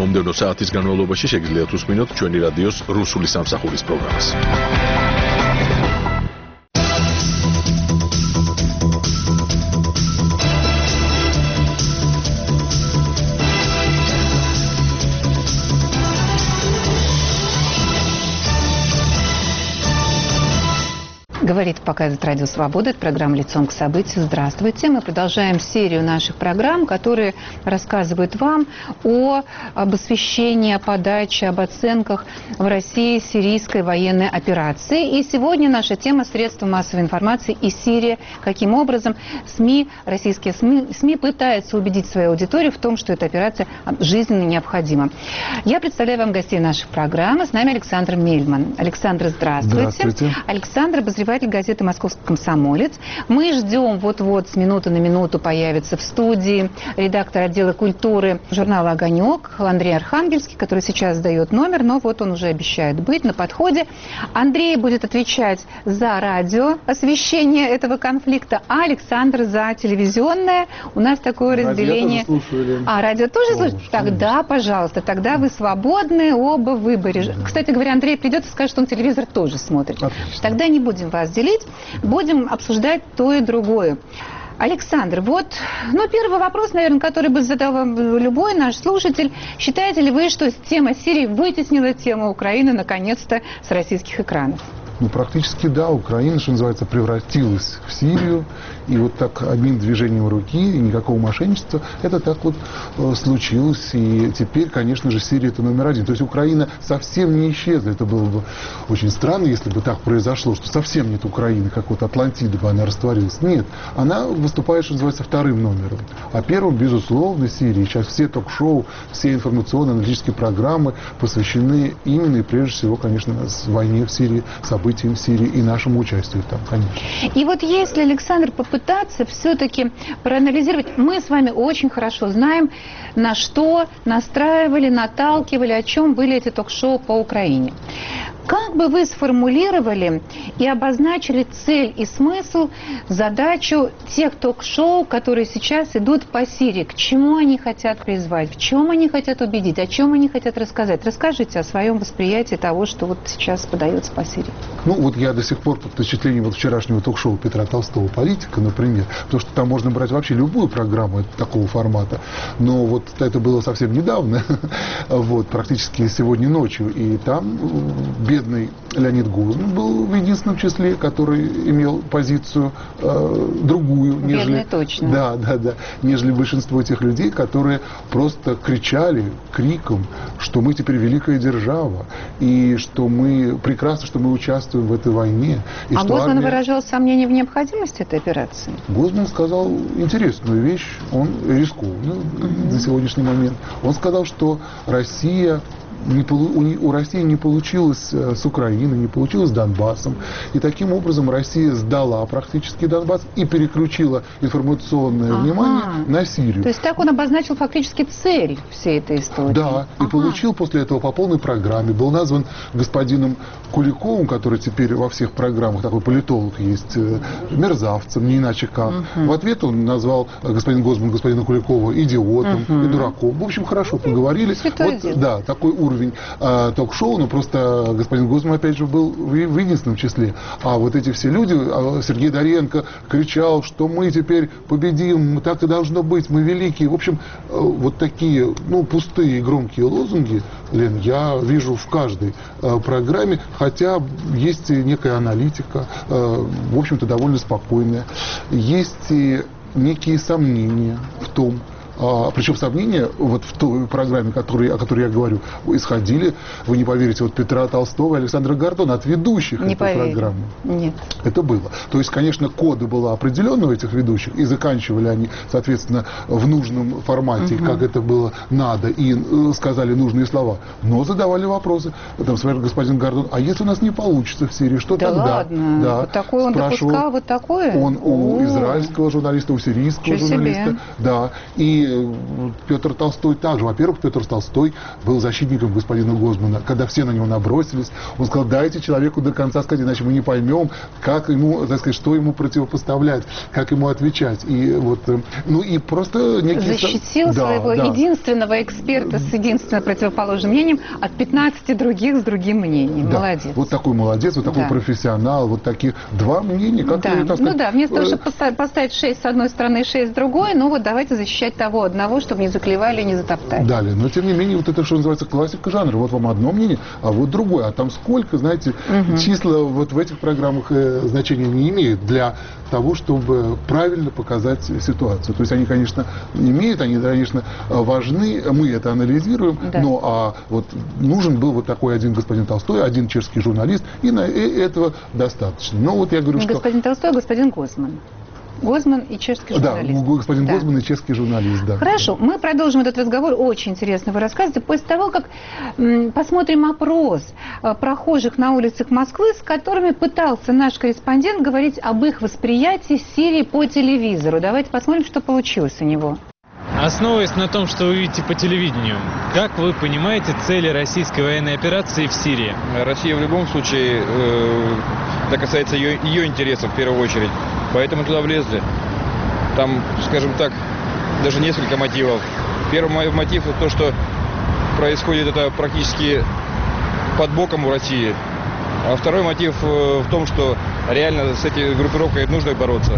მომდევნო საათის განმავლობაში შეგიძლიათ უსმინოთ ჩვენი რადიოს რუსული სამსახურის პროგრამას. Говорит, показывает Радио Свобода. Это программа «Лицом к событию». Здравствуйте. Мы продолжаем серию наших программ, которые рассказывают вам об освещении, о подаче, об оценках в России сирийской военной операции. И сегодня наша тема – средства массовой информации и Сирия. Каким образом российские СМИ пытаются убедить свою аудиторию в том, что эта операция жизненно необходима. Я представляю вам гостей наших программ. С нами Александр Мельман. Александр, здравствуйте. Здравствуйте. Александр, обозреватель газеты «Московский комсомолец». Мы ждем, вот-вот с минуты на минуту появится в студии редактор отдела культуры журнала «Огонек» Андрей Архангельский, который сейчас сдает номер, но вот он уже обещает быть на подходе. Андрей будет отвечать за радиоосвещение этого конфликта, а Александр за телевизионное. У нас такое разделение. Радио тоже слушали? Тогда, пожалуйста, тогда вы свободны оба в выборе. Кстати говоря, Андрей придет и скажет, что он телевизор тоже смотрит. Отлично. Тогда не будем вас делить, будем обсуждать то и другое. Александр, первый вопрос, наверное, который бы задал вам любой наш слушатель. Считаете ли вы, что тема Сирии вытеснила тему Украины наконец-то с российских экранов? Практически да, Украина, что называется, превратилась в Сирию, и вот так одним движением руки, и никакого мошенничества, это так вот случилось, и теперь, конечно же, Сирия это номер один. То есть Украина совсем не исчезла, это было бы очень странно, если бы так произошло, что совсем нет Украины, как вот Атлантида бы она растворилась. Нет, она выступает, что называется, вторым номером, а первым, безусловно, Сирии. Сейчас все ток-шоу, все информационно-аналитические программы посвящены именно и прежде всего, конечно, войне в Сирии, событиям в Сирии и нашему участию там, конечно. И вот если, Александр, попытаться все-таки проанализировать, мы с вами очень хорошо знаем, на что настраивали, наталкивали, о чем были эти ток-шоу по Украине. Как бы вы сформулировали и обозначили цель и смысл, задачу тех ток-шоу, которые сейчас идут по Сирии? К чему они хотят призвать? В чем они хотят убедить? О чем они хотят рассказать? Расскажите о своем восприятии того, что вот сейчас подается по Сирии. Я до сих пор под впечатлением вчерашнего ток-шоу Петра Толстого «Политика», например, потому что там можно брать вообще любую программу такого формата, но вот это было совсем недавно, практически сегодня ночью, и там бедный Леонид Гозман был в единственном числе, который имел позицию другую, нежели большинство тех людей, которые просто кричали криком, что мы теперь великая держава, и что мы прекрасно, что мы участвуем в этой войне. И что Гозман выражал сомнение в необходимости этой операции? Гозман сказал интересную вещь, он рискованную на сегодняшний момент. Он сказал, что у России не получилось с Украиной, не получилось с Донбассом. И таким образом Россия сдала практически Донбасс и переключила информационное внимание на Сирию. То есть так он обозначил фактически цель всей этой истории. Да, и получил после этого по полной программе. Был назван господином Куликовым, который теперь во всех программах, такой политолог есть, мерзавцем, не иначе как. В ответ он назвал господин Гозман господина Куликова идиотом и дураком. В общем, хорошо поговорили. Да, такой уровень ток-шоу, но просто господин Гозман, опять же, был в единственном числе. А вот эти все люди, Сергей Доренко кричал, что мы теперь победим, так и должно быть, мы великие. В общем, вот такие, пустые громкие лозунги, Лен, я вижу в каждой программе, хотя есть некая аналитика, в общем-то, довольно спокойная. Есть некие сомнения в том, причем сомнения вот в той программе, о которой я говорю, исходили, вы не поверите, от Петра Толстого и Александра Гордона, от ведущих этой программы. Нет. Это было. То есть, конечно, коды было определенно у этих ведущих, и заканчивали они, соответственно, в нужном формате, как это было надо, и сказали нужные слова. Но задавали вопросы. Там, например, господин Гордон, а если у нас не получится в Сирии, что тогда? Ладно. Да. Вот такое он допускал, вот такое? Он у израильского журналиста, у сирийского журналиста. Да. И И Петр Толстой также. Во-первых, Петр Толстой был защитником господина Гозмана. Когда все на него набросились, он сказал, дайте человеку до конца сказать, иначе мы не поймем, как ему, так сказать, что ему противопоставлять, как ему отвечать. И вот, ну и просто некий... Защитил своего единственного эксперта с единственно противоположным мнением от 15 других с другим мнением. Да. Молодец. Вот такой молодец, вот такой профессионал, вот такие два мнения. Как вместо того, чтобы поставить 6 с одной стороны и 6 с другой, ну вот давайте защищать того одного, чтобы не заклевали и не затоптали. Далее, но тем не менее, вот это, что называется, классика жанра. Вот вам одно мнение, а вот другое. А там сколько, знаете, числа вот в этих программах значения не имеют для того, чтобы правильно показать ситуацию. То есть они, конечно, имеют, они, конечно, важны, мы это анализируем, но вот нужен был вот такой один господин Толстой, один чешский журналист, и этого достаточно. Но вот я говорю, не что... господин Толстой, а господин Гозман. Гозман и чешский журналист. Да, господин Гозман и чешский журналист, да. Хорошо, мы продолжим этот разговор, очень интересно вы рассказываете, после того, как посмотрим опрос прохожих на улицах Москвы, с которыми пытался наш корреспондент говорить об их восприятии Сирии по телевизору. Давайте посмотрим, что получилось у него. Основываясь на том, что вы видите по телевидению, как вы понимаете цели российской военной операции в Сирии? Россия в любом случае, это касается ее интересов в первую очередь, поэтому туда влезли. Там, скажем так, даже несколько мотивов. Первый мотив – это то, что происходит это практически под боком у России. А второй мотив в том, что реально с этой группировкой нужно бороться.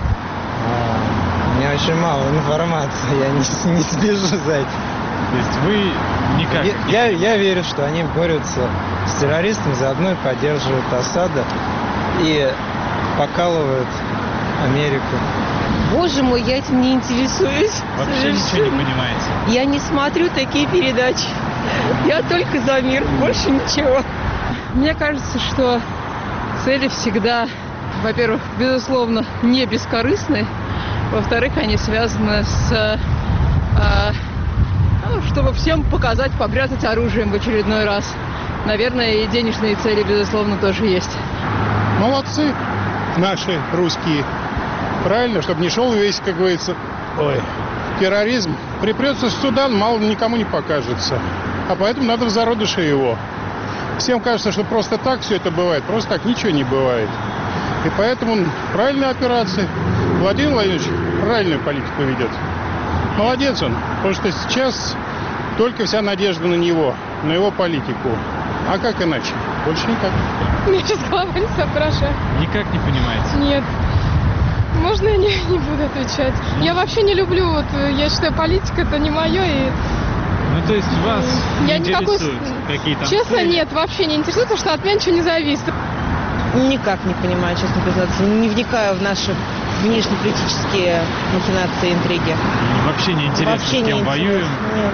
У меня очень мало информации, я не слежу за этим. То есть вы никак... Я верю, что они борются с террористами, заодно и поддерживают Асада и покалывают Америку. Боже мой, я этим не интересуюсь. Вообще ничего не понимаете? Я не смотрю такие передачи. Я только за мир, больше ничего. Мне кажется, что цели всегда, во-первых, безусловно, не бескорыстны. Во-вторых, они связаны с... чтобы всем показать, побряцать оружием в очередной раз. Наверное, и денежные цели, безусловно, тоже есть. Молодцы наши русские. Правильно, чтобы не шел весь, как говорится, терроризм. Припрется в Судан, мало никому не покажется. А поэтому надо в зародыше его. Всем кажется, что просто так все это бывает. Просто так ничего не бывает. И поэтому правильная операция. Владимир Владимирович правильную политику ведет. Молодец он. Потому что сейчас только вся надежда на него, на его политику. А как иначе? Больше никак. Мне сейчас голова не соображает. Никак не понимаете? Нет. Можно я не буду отвечать? Я вообще не люблю, я считаю, политика это не мое. Ну, то есть вас не интересуют какие-то... Честно, нет, вообще не интересует, потому что от меня ничего не зависит. Никак не понимаю, честно признаться. Не вникаю в наши внешнеполитические махинации, интриги. Вообще не интересно, вообще с кем не воюем? Нет.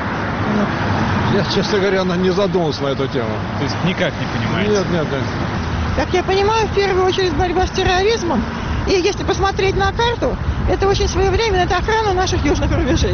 Я, честно говоря, не задумывался на эту тему. То есть никак не понимаете? Нет. Как я понимаю, в первую очередь борьба с терроризмом. И если посмотреть на карту, это очень своевременно, это охрана наших южных рубежей.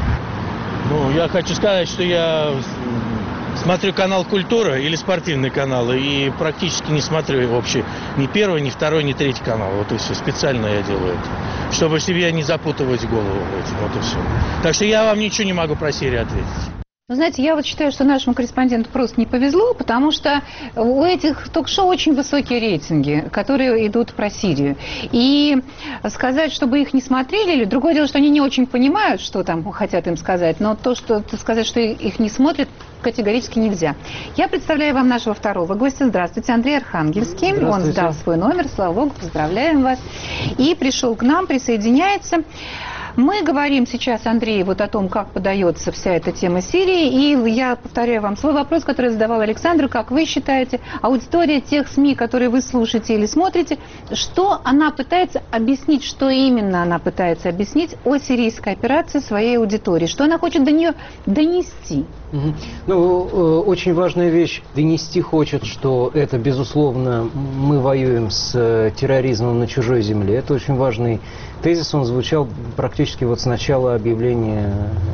Ну, я хочу сказать, что я смотрю канал «Культура» или спортивные каналы, и практически не смотрю вообще ни первый, ни второй, ни третий канал. Вот и все. Специально я делаю это, чтобы себе не запутывать голову этим. Вот и все. Так что я вам ничего не могу про Сирию ответить. Вы знаете, я вот считаю, что нашему корреспонденту просто не повезло, потому что у этих ток-шоу очень высокие рейтинги, которые идут про Сирию. И сказать, чтобы их не смотрели, или другое дело, что они не очень понимают, что там хотят им сказать, но то, что сказать, что их не смотрят, категорически нельзя. Я представляю вам нашего второго гостя. Здравствуйте, Андрей Архангельский. Он сдал свой номер, слава богу, поздравляем вас. И пришел к нам, присоединяется. Мы говорим сейчас, Андрей, вот о том, как подается вся эта тема Сирии. И я повторяю вам свой вопрос, который я задавала Александру. Как вы считаете, аудитория тех СМИ, которые вы слушаете или смотрите, что она пытается объяснить, что именно она пытается объяснить о сирийской операции своей аудитории? Что она хочет до нее донести? Ну, очень важная вещь. Донести хочет, что это, безусловно, мы воюем с терроризмом на чужой земле. Это очень важный тезис. Он звучал практически вот с начала объявления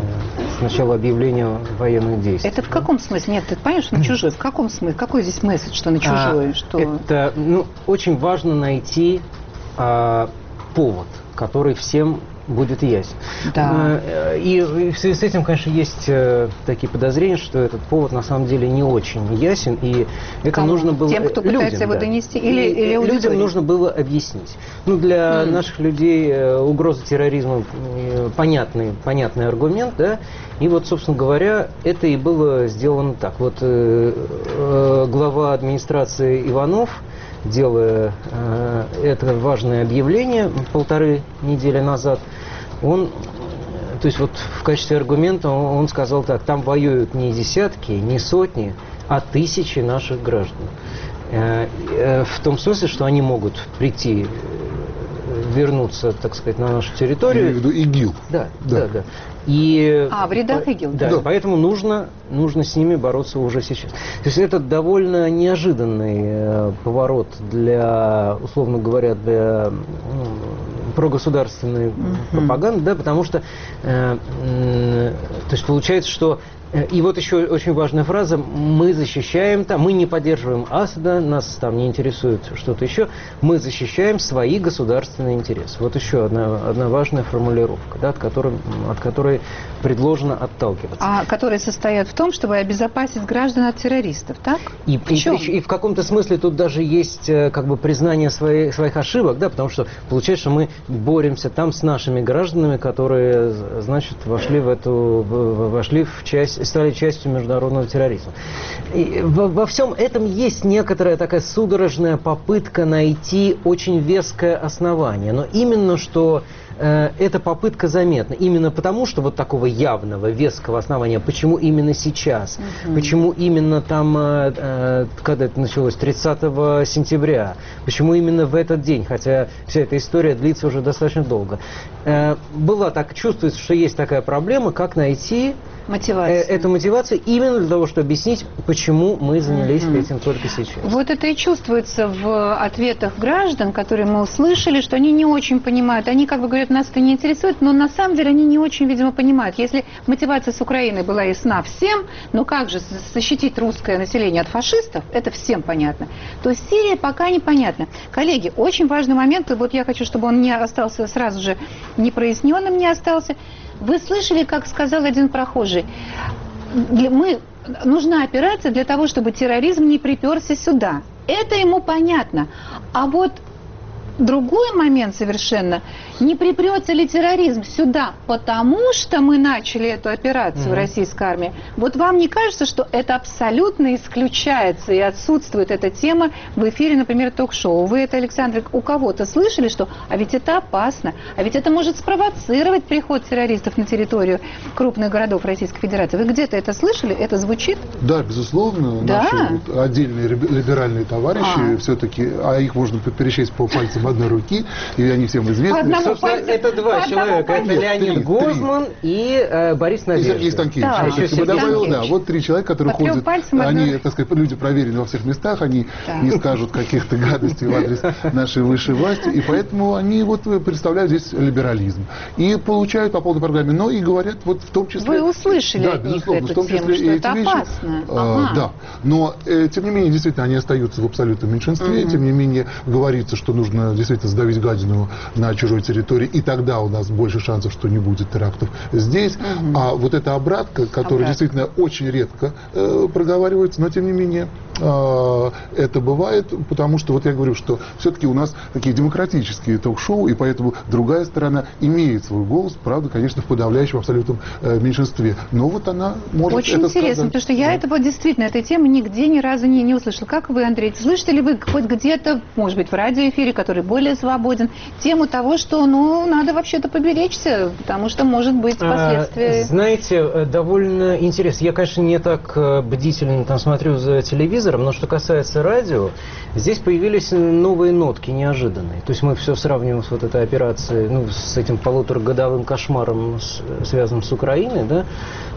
военных действий. Это в каком смысле? Нет, ты понимаешь, что на чужой? В каком смысле? Какой здесь месседж, что на чужой? Что... Это, очень важно найти повод, который всем будет ясен. Да. И в связи с этим, конечно, есть такие подозрения, что этот повод на самом деле не очень ясен, и это нужно было... Тем, кто пытается его донести, или людям нужно было объяснить. Ну, для наших людей угроза терроризма понятный аргумент, да, и вот, собственно говоря, это и было сделано так. Вот глава администрации Иванов, делая это важное объявление 1,5 недели назад, то есть вот в качестве аргумента он сказал так: там воюют не десятки, не сотни, а тысячи наших граждан. В том смысле, что они могут прийти, вернуться, так сказать, на нашу территорию. Я имею в виду ИГИЛ. Да. И, в рядах ИГИЛ. Да, поэтому нужно с ними бороться уже сейчас. То есть это довольно неожиданный поворот для, условно говоря, для прогосударственной пропаганды, да, потому что то есть получается, что и вот еще очень важная фраза: мы защищаем, мы не поддерживаем Асада, нас там не интересует что-то еще, мы защищаем свои государственные интересы. Вот еще одна важная формулировка, да, от которой предложено отталкиваться. А которые состоят в том, чтобы обезопасить граждан от террористов, так? И в каком-то смысле тут даже есть как бы признание своих ошибок, да, потому что получается, что мы боремся там с нашими гражданами, которые, значит, стали частью международного терроризма. И во всем этом есть некоторая такая судорожная попытка найти очень веское основание, но именно что эта попытка заметна. Именно потому, что вот такого явного, веского основания, почему именно сейчас, почему именно там, когда это началось, 30 сентября, почему именно в этот день, хотя вся эта история длится уже достаточно долго. Чувствуется, что есть такая проблема, как найти эту мотивацию именно для того, чтобы объяснить, почему мы занялись этим только сейчас. Вот это и чувствуется в ответах граждан, которые мы услышали, что они не очень понимают. Они как бы говорят, нас это не интересует, но на самом деле они не очень, видимо, понимают. Если мотивация с Украины была ясна всем, но как же защитить русское население от фашистов, это всем понятно, то Сирия пока непонятна. Коллеги, очень важный момент, вот я хочу, чтобы он не остался сразу же непроясненным, не остался. Вы слышали, как сказал один прохожий? Нужна операция для того, чтобы терроризм не приперся сюда. Это ему понятно. А вот другой момент совершенно: не припрется ли терроризм сюда, потому что мы начали эту операцию в российской армии. Вот вам не кажется, что это абсолютно исключается и отсутствует эта тема в эфире, например, ток-шоу? Вы это, Александр, у кого-то слышали, что а ведь это опасно, а ведь это может спровоцировать приход террористов на территорию крупных городов Российской Федерации? Вы где-то это слышали? Это звучит? Да, безусловно. Да? Наши отдельные либеральные товарищи все-таки, а их можно пересчесть по пальцам одной руки, и они всем известны. Собственно, это два человека. Это Леонид Гозман и Борис Надеждин. И Сергей Станкевич. Если бы добавил, вот 3 человека, которые ходят, они, так сказать, люди проверены во всех местах, они не скажут каких-то гадостей в адрес нашей высшей власти, и поэтому они вот представляют здесь либерализм. И получают по полной программе, но и говорят, вот в том числе... Вы услышали от них эту тему, что это опасно. Да, но тем не менее, действительно, они остаются в абсолютном меньшинстве, тем не менее, говорится, что нужно действительно сдавить гадину на чужой территории, и тогда у нас больше шансов, что не будет терактов здесь. А вот эта обратка, которая действительно очень редко проговаривается, но тем не менее это бывает, потому что, вот я говорю, что все-таки у нас такие демократические ток-шоу, и поэтому другая сторона имеет свой голос, правда, конечно, в подавляющем абсолютном меньшинстве. Но вот она может очень это интересно, сказать. потому что я этого действительно, этой темы нигде ни разу не услышала. Как вы, Андрей, слышите ли вы хоть где-то, может быть, в радиоэфире, который более свободен, тему того, что, надо вообще-то поберечься, потому что может быть последствия? Знаете, довольно интересно. Я, конечно, не так бдительно там смотрю за телевизором, но что касается радио, здесь появились новые нотки, неожиданные. То есть мы все сравниваем с вот этой операцией, с этим 1,5-годовым кошмаром, связанным с Украиной, да.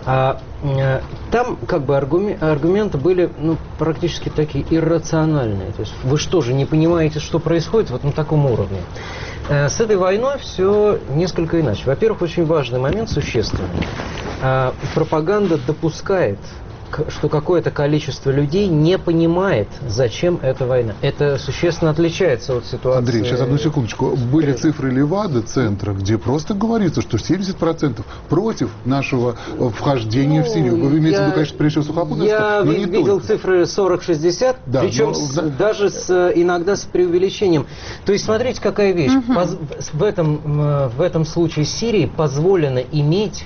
Там как бы аргументы были практически такие иррациональные. То есть вы что же не понимаете, что происходит вот на таком уровне? С этой войной все несколько иначе. Во-первых, очень важный момент, существенный. Пропаганда допускает что какое-то количество людей не понимает, зачем эта война. Это существенно отличается от ситуации. Андрей, сейчас одну секундочку. Были цифры Левада-центра, где просто говорится, что 70% против нашего вхождения в Сирию. Вы имеете в виду, конечно, прежде всего Сухопутное, я но не видел только. Цифры 40-60, да, причем даже иногда с преувеличением. То есть, смотрите, какая вещь. В этом случае Сирии позволено иметь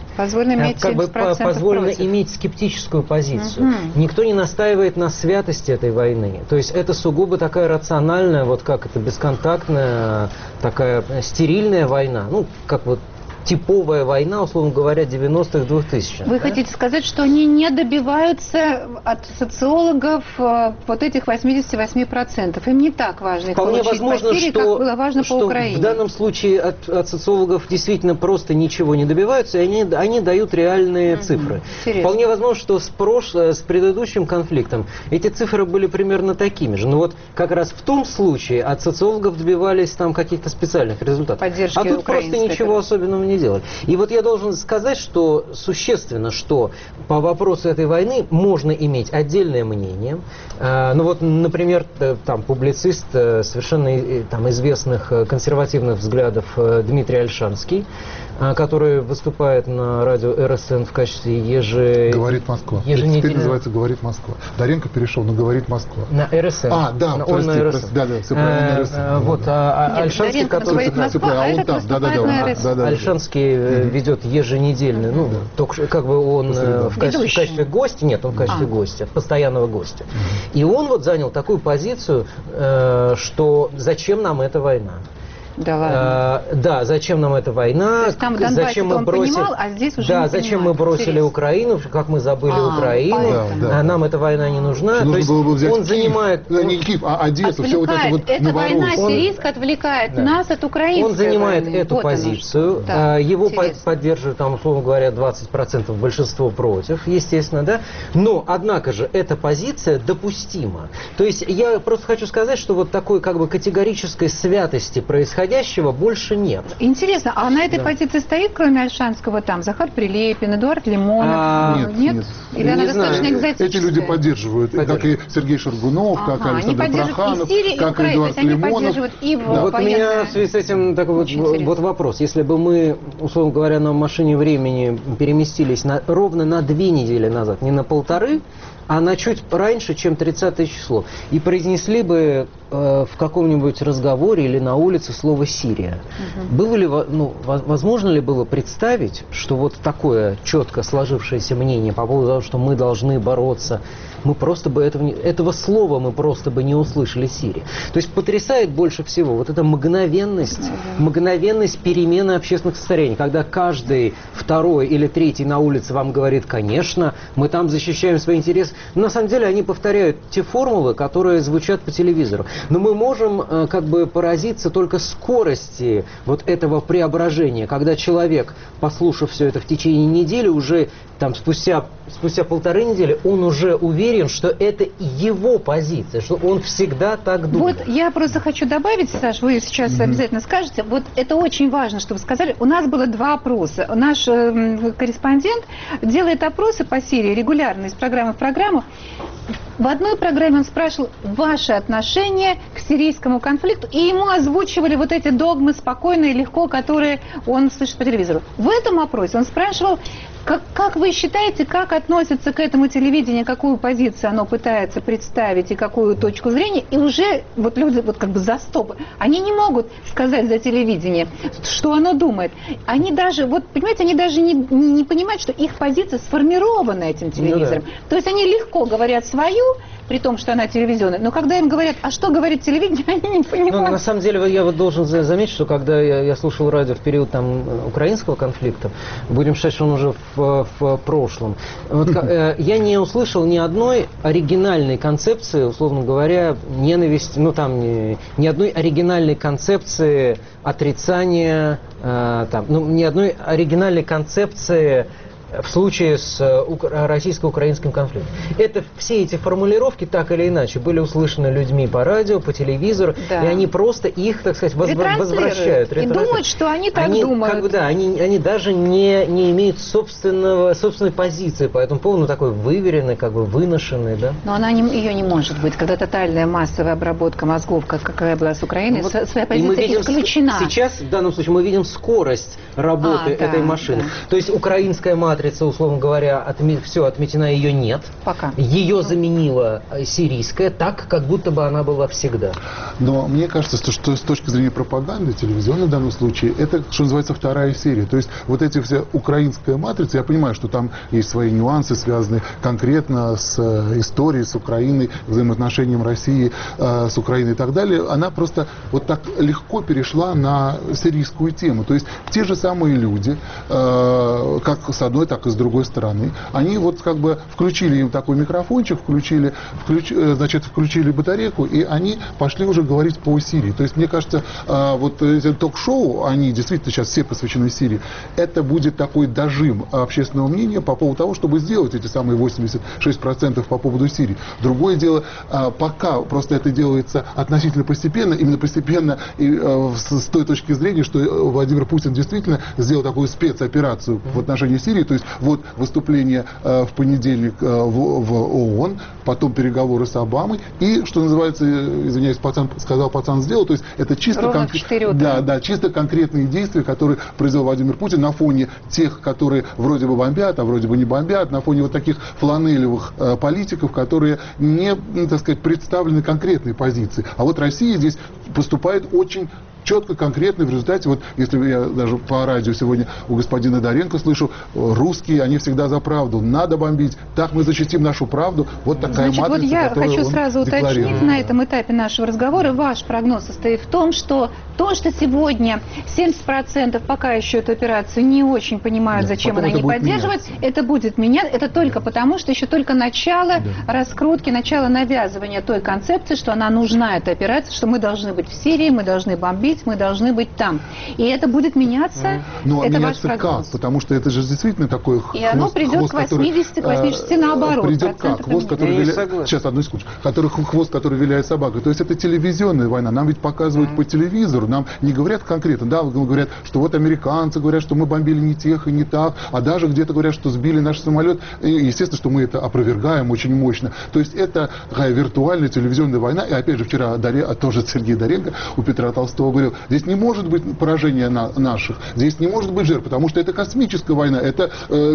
скептическую позицию. Никто не настаивает на святости этой войны. То есть это сугубо такая рациональная, вот как это, бесконтактная, такая стерильная война. Ну, как вот типовая война, условно говоря, 90-х, 2000-х. Вы хотите сказать, что они не добиваются от социологов вот этих 88%? Им не так важно их вполне получить возможно, по Сирии, как было важно по Украине. В данном случае от социологов действительно просто ничего не добиваются, и они дают реальные цифры. Интересно. Вполне возможно, что с предыдущим конфликтом эти цифры были примерно такими же. Но вот как раз в том случае от социологов добивались там каких-то специальных результатов. Поддержки а тут просто ничего особенного не делали. И вот я должен сказать, что существенно, что по вопросу этой войны можно иметь отдельное мнение. Ну вот, например, там публицист совершенно там известных консервативных взглядов Дмитрий Ольшанский, который выступает на радио РСН в качестве Говорит Москва. Теперь называется «Говорит Москва». Даренко перешел, но «Говорит Москва». На РСН. Да, он на РСН. Да, все правильно, на РСН. Вот, Ольшанский, который... Ольшанский ведет еженедельный, ну, только как бы он в качестве гостя, нет, он в качестве гостя, постоянного гостя. И он вот занял такую позицию, что зачем нам эта война? Да ладно. Да, зачем нам эта война? То есть там в Донбассе зачем мы бросили, понимал, а здесь уже да, не зачем понимает. мы бросили Интересно. Украину, как мы забыли Украину, нам эта война не нужна. То есть он занимает... Не Киев, а Одессу, все вот это вот эта война сирийская отвлекает нас от украинской. Он занимает войны. эту позицию, его поддерживает, там, условно говоря, 20%, большинство против, естественно, да. Но, однако же, эта позиция допустима. То есть я просто хочу сказать, что вот такой как бы категорической святости происходящего больше нет. Интересно, а на этой позиции стоит, кроме Ольшанского, там Захар Прилепин, Эдуард Лимонов? Нет. Или она достаточно экзотическая? Эти люди поддерживают, как и Сергей Шаргунов, как Александр Проханов, как и Эдуард Лимонов. Вот у меня в связи с этим такой вот вопрос. Если бы мы, условно говоря, на машине времени переместились ровно на 2 недели назад, не на 1,5, а на чуть раньше, чем 30 число, и произнесли бы в каком-нибудь разговоре или на улице слово «Сирия». Было ли, возможно ли было представить, что вот такое четко сложившееся мнение по поводу того, что мы должны бороться, мы просто бы этого слова мы просто бы не услышали Сирии. То есть потрясает больше всего вот эта мгновенность перемены общественных состояний, когда каждый второй или третий на улице вам говорит: конечно, мы там защищаем свои интересы. Но на самом деле они повторяют те формулы, которые звучат по телевизору. Но мы можем как бы поразиться только скорости вот этого преображения, когда человек, послушав все это в течение недели, уже там спустя 1,5 недели, он уже уверен, что это его позиция, что он всегда так думает. Вот я просто хочу добавить, Саш, вы сейчас обязательно скажете, вот это очень важно, что вы сказали. У нас было 2 опроса. Наш корреспондент делает опросы по Сирии регулярно, из программы в программу. В одной программе он спрашивал ваше отношение к сирийскому конфликту, и ему озвучивали вот эти догмы спокойно и легко, которые он слышит по телевизору. В этом опросе он спрашивал, как вы считаете, как относится к этому телевидению, какую позицию оно пытается представить и какую точку зрения, и уже вот люди вот как бы за стоп, они не могут сказать за телевидение, что оно думает. Они даже, вот понимаете, они даже не понимают, что их позиция сформирована этим телевизором. То есть они легко говорят свою, при том, что она телевизионная, но когда им говорят, а что говорит телевидение, они не понимают. На самом деле, я вот должен заметить, что когда я слушал радио в период там украинского конфликта, будем считать, что он уже в прошлом, вот, я не услышал ни одной оригинальной концепции, условно говоря, ненависти, ни одной оригинальной концепции отрицания, ни одной оригинальной концепции в случае с российско-украинским конфликтом. Это все эти формулировки так или иначе были услышаны людьми по радио, по телевизору, и они просто их, так сказать, возвращают. И думают, что они так думают. Как бы, да, они даже не имеют собственной позиции по этому поводу, такой выверенной, как бы выношенной, да. Но ее не может быть, когда тотальная массовая обработка мозгов, какая была с Украиной, своя позиция исключена. Сейчас, в данном случае, мы видим скорость работы этой машины. То есть украинская матрица, условно говоря, все отметена, ее нет. Пока. Ее заменила сирийская, так, как будто бы она была всегда. Но мне кажется, что с точки зрения пропаганды, телевизионной в данном случае, это, что называется, вторая серия. То есть вот эти все украинская матрица, я понимаю, что там есть свои нюансы, связанные конкретно с историей, с Украиной, взаимоотношением России с Украиной и так далее, она просто вот так легко перешла на сирийскую тему. То есть те же самые люди, как с одной, так и с другой стороны, они вот как бы включили им такой микрофончик, включили батарейку, и они пошли уже говорить по Сирии. То есть, мне кажется, вот эти ток-шоу, они действительно сейчас все посвящены Сирии, это будет такой дожим общественного мнения по поводу того, чтобы сделать эти самые 86% по поводу Сирии. Другое дело, пока просто это делается относительно постепенно, именно постепенно и с той точки зрения, что Владимир Путин действительно сделал такую спецоперацию в отношении Сирии, то есть вот выступление в понедельник в ООН, потом переговоры с Обамой, и, что называется, извиняюсь, пацан сделал, то есть это чисто, чисто конкретные действия, которые произвел Владимир Путин на фоне тех, которые вроде бы бомбят, а вроде бы не бомбят, на фоне вот таких фланелевых политиков, которые не, так сказать, представлены конкретной позиции. А вот Россия здесь поступает очень четко, конкретно, в результате, вот если я даже по радио сегодня у господина Доренко слышу, русские, они всегда за правду, надо бомбить, так мы защитим нашу правду, вот такая матрица, вот я хочу сразу уточнить на этом этапе нашего разговора, ваш прогноз состоит в том, что то, что сегодня 70% пока еще эту операцию не очень понимают, зачем она не поддерживает, это будет меняться, это только потому, что еще только начало раскрутки, начало навязывания той концепции, что она нужна, эта операция, что мы должны быть в Сирии, мы должны бомбить, мы должны быть там. И это будет меняться, но это меняться ваш прогноз. Как? Потому что это же действительно такой хвост, и оно придет к 80-86 наоборот. Придет как? Хвост, который виляет... Сейчас, одну секунду. Хвост, который виляет собака. То есть это телевизионная война. Нам ведь показывают по телевизору. Нам не говорят конкретно. Да, говорят, что вот американцы говорят, что мы бомбили не тех и не так. А даже где-то говорят, что сбили наш самолет. И, естественно, что мы это опровергаем очень мощно. То есть это такая виртуальная телевизионная война. И опять же, вчера тоже Сергей Доренко у Петра Толстого говорил, здесь не может быть поражения наших, здесь не может быть жертв, потому что это космическая война, это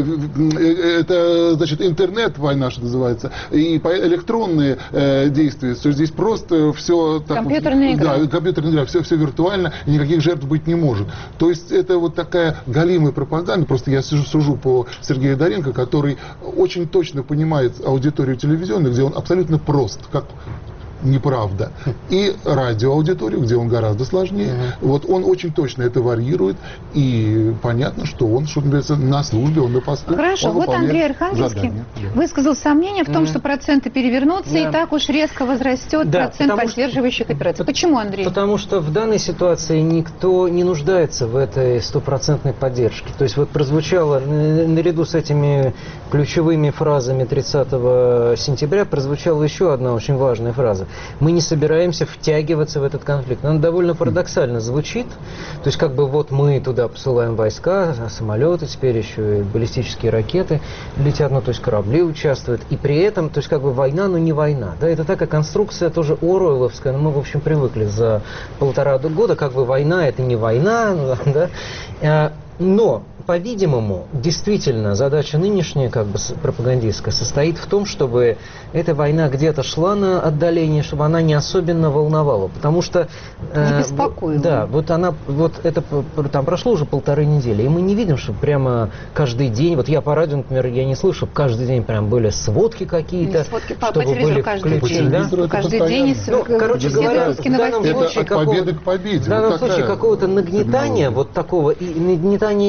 значит, интернет-война, что называется, и электронные действия, что здесь просто все... Компьютерная игра. Да, компьютерная игра, все виртуально, и никаких жертв быть не может. То есть это вот такая галимая пропаганда, просто я сужу по Сергею Доренко, который очень точно понимает аудиторию телевизионную, где он абсолютно прост, как... неправда. И радиоаудиторию, где он гораздо сложнее. Вот он очень точно это варьирует, и понятно, что он, что называется, на службе, он на посту. Хорошо, вот Андрей Архангельский высказал сомнение в том, что проценты перевернутся, и так уж резко возрастет процент поддерживающих операций. Почему, Андрей? Потому что в данной ситуации никто не нуждается в этой стопроцентной поддержке. То есть вот прозвучало, наряду с этими ключевыми фразами 30 сентября, прозвучала еще одна очень важная фраза. Мы не собираемся втягиваться в этот конфликт. Она довольно парадоксально звучит. То есть как бы вот мы туда посылаем войска, самолеты, теперь еще и баллистические ракеты летят, ну то есть корабли участвуют. И при этом, то есть как бы война, но не война. Да, это такая конструкция тоже оруэлловская, но мы в общем привыкли за 1,5 года, как бы война это не война, да. Но, по-видимому, действительно задача нынешняя, как бы пропагандистская, состоит в том, чтобы эта война где-то шла на отдаление, чтобы она не особенно волновала, потому что... Не беспокоила. Да, вот она, вот это, там прошло уже 1,5 недели, и мы не видим, что прямо каждый день, вот я по радио, например, я не слышу, каждый день прям были сводки какие-то, чтобы были включены, да? Каждый день, короче говоря, в данном случае от победы к победе. В данном случае какого-то нагнетания, вот такого, и нагнетания истерии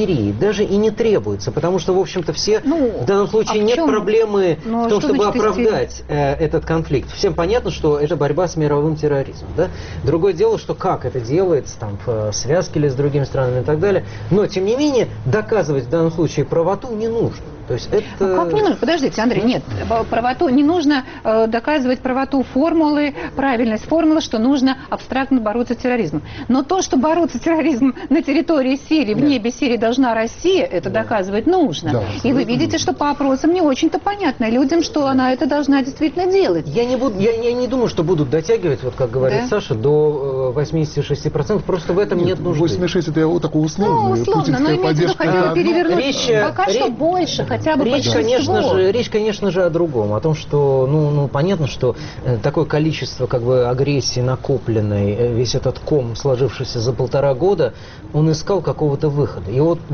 периферии даже и не требуется, потому что, в общем-то, все в данном случае нет проблемы в том, чтобы оправдать этот конфликт. Всем понятно, что это борьба с мировым терроризмом. Да? Другое дело, что как это делается, там, в связке ли с другими странами и так далее, но, тем не менее, доказывать в данном случае правоту не нужно. То есть это... Ну, как не нужно? Подождите, Андрей, нет, правоту не нужно доказывать правоту формулы, правильность формулы, что нужно абстрактно бороться с терроризмом. Но то, что бороться с терроризмом на территории Сирии, в небе Сирии должна Россия, это доказывать нужно. Да, и вы видите, что по опросам не очень-то понятно людям, что она это должна действительно делать. Я не думаю, что будут дотягивать, вот как говорит Саша, до 86%, просто в этом нет нужды. 86 это вот такое условное. Ну, условно, но имеется в виду, хотя бы перевернуть пока что больше, хотя бы речь, конечно же, о другом, о том, что, понятно, что такое количество как бы агрессии накопленной, весь этот ком, сложившийся за 1,5 года, он искал какого-то выхода. И вот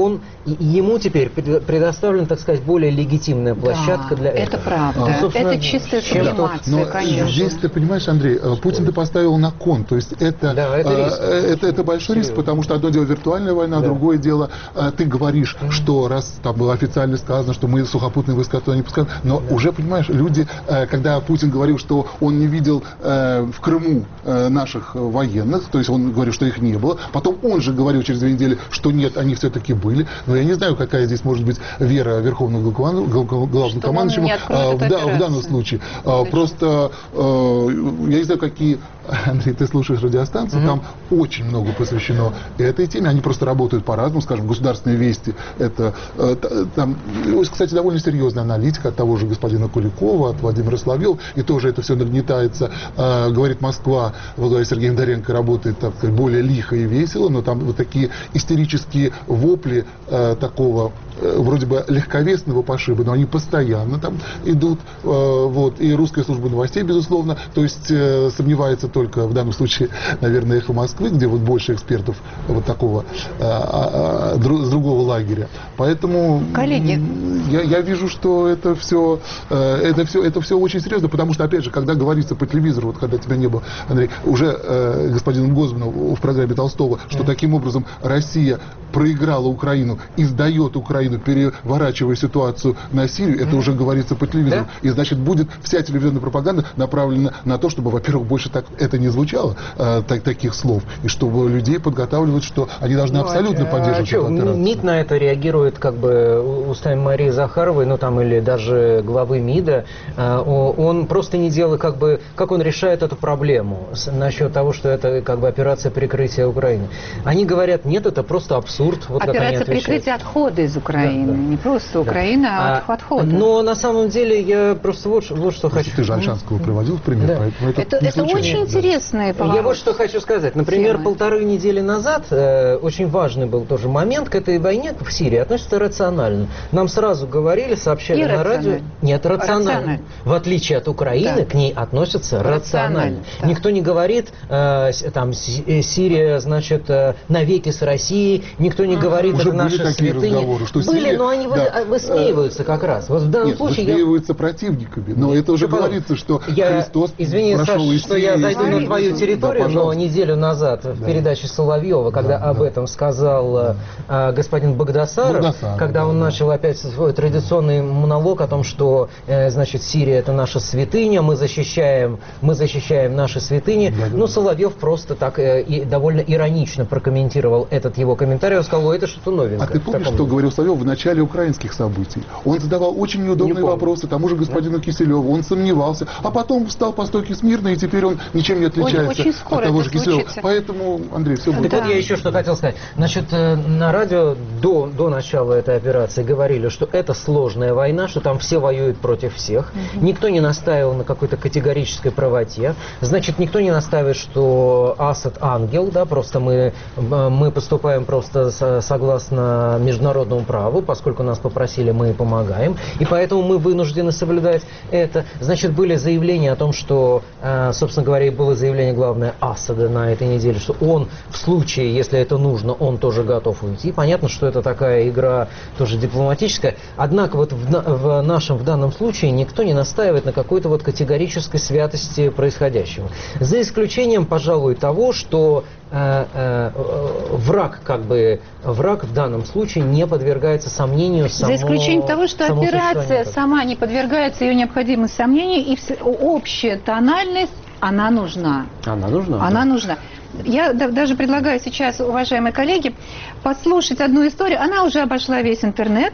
ему теперь предоставлена, так сказать, более легитимная площадка для этого. Это правда. Это чистая сублимация, конечно. Здесь, ты понимаешь, Андрей, Путин ты поставил на кон, то есть это большой риск, потому что одно дело виртуальная война, другое дело, ты говоришь, что раз там было официально сказано, что мы сухопутные войска туда не пускаем, но уже, понимаешь, люди, когда Путин говорил, что он не видел в Крыму наших военных, то есть он говорил, что их не было, потом он же говорил через 2 недели, что нет, они все-таки были, но я не знаю, какая здесь может быть вера Верховного Главнокомандующего в данном случае. Просто я не знаю, какие... Андрей, ты слушаешь радиостанцию, там очень много посвящено этой теме, они просто работают по-разному, скажем, государственные вести, это там, кстати, довольно серьезная аналитика от того же господина Куликова, от Владимира Соловьева, и тоже это все нагнетается, говорит Москва, во главе Сергея Доренко работает, так сказать, более лихо и весело, но там вот такие истерические вопли такого вроде бы легковесного пошиба, но они постоянно там идут, вот, и русская служба новостей, безусловно, то есть сомневается только в данном случае, наверное, «Эхо Москвы», где вот больше экспертов вот такого с другого лагеря. Поэтому коллеги, я вижу, что это все очень серьезно, потому что, опять же, когда говорится по телевизору, вот когда тебя не было, Андрей, уже господином Гозманом в программе Толстого, что таким образом Россия проиграла Украину и сдает Украину, переворачивая ситуацию на Сирию, это уже говорится по телевизору. И, значит, будет вся телевизионная пропаганда направлена на то, чтобы, во-первых, больше так это не звучало, таких слов, и чтобы людей подготавливать, что они должны абсолютно поддерживать эту операцию. МИД на это реагирует как бы устами Марии Захаровой, ну там или даже главы МИДа. Он просто не делает, как он решает эту проблему насчет того, что это как бы операция прикрытия Украины. Они говорят, нет, это просто абсурд. Вот операция прикрытия отхода из Украины. Не просто Украина, а отхода. Но на самом деле я просто вот что хочу. Ты же Ольшанского приводил в пример, поэтому это очень интересный поворот. Я вот что хочу сказать. Например, 1,5 недели назад очень важный был тоже момент к этой войне в Сирии относится рационально. Нам сразу говорили, сообщали на радио. Нет, рационально. В отличие от Украины, к ней относятся рационально. Никто не говорит, там, Сирия, значит, навеки с Россией, никто не говорит, уже это наши святыни. Были, но они высмеиваются как раз. Вот в данном случае высмеиваются противниками, но это уже говорится, что Христос прошел из Сирии. Что я зайду на твою территорию, но неделю назад в передаче Соловьева, когда об этом сказал господин Багдасаров, когда он начал опять свой традиционный монолог о том, что, значит, Сирия это наша святыня, мы защищаем наши святыни. Ну, Соловьев просто так и довольно иронично прокомментировал этот его комментарий. Он сказал, это что-то новенькое. А ты помнишь, что говорил Соловьев в начале украинских событий? Он задавал очень неудобные вопросы тому же господину Киселеву, он сомневался, а потом встал по стойке смирно, и теперь он ничем не отличается от того же Киселева. Поэтому, Андрей, все будет. Так вот, я еще что хотел сказать. Значит, на радио до начала этой операции говорили, что это сложная война, что там все воюют против всех. Никто не настаивал на какой-то категорической правоте. Значит, никто не настаивает, что Асад ангел, да, просто мы поступаем просто согласно международному праву, поскольку нас попросили, мы помогаем. И поэтому мы вынуждены соблюдать это. Значит, были заявления о том, что, собственно говоря, было заявление главное Асада на этой неделе, что он в случае, если это нужно, он тоже готов уйти. Понятно, что это такая игра тоже дипломатическая. Однако вот в нашем в данном случае никто не настаивает на какой-то вот категорической святости происходящего. За исключением, пожалуй, того, что враг в данном случае не подвергается сомнению. За исключением того, что операция сама не подвергается ее необходимым сомнению, и общая тональность, она нужна. Она нужна. Она нужна. Я даже предлагаю сейчас, уважаемые коллеги, послушать одну историю. Она уже обошла весь интернет,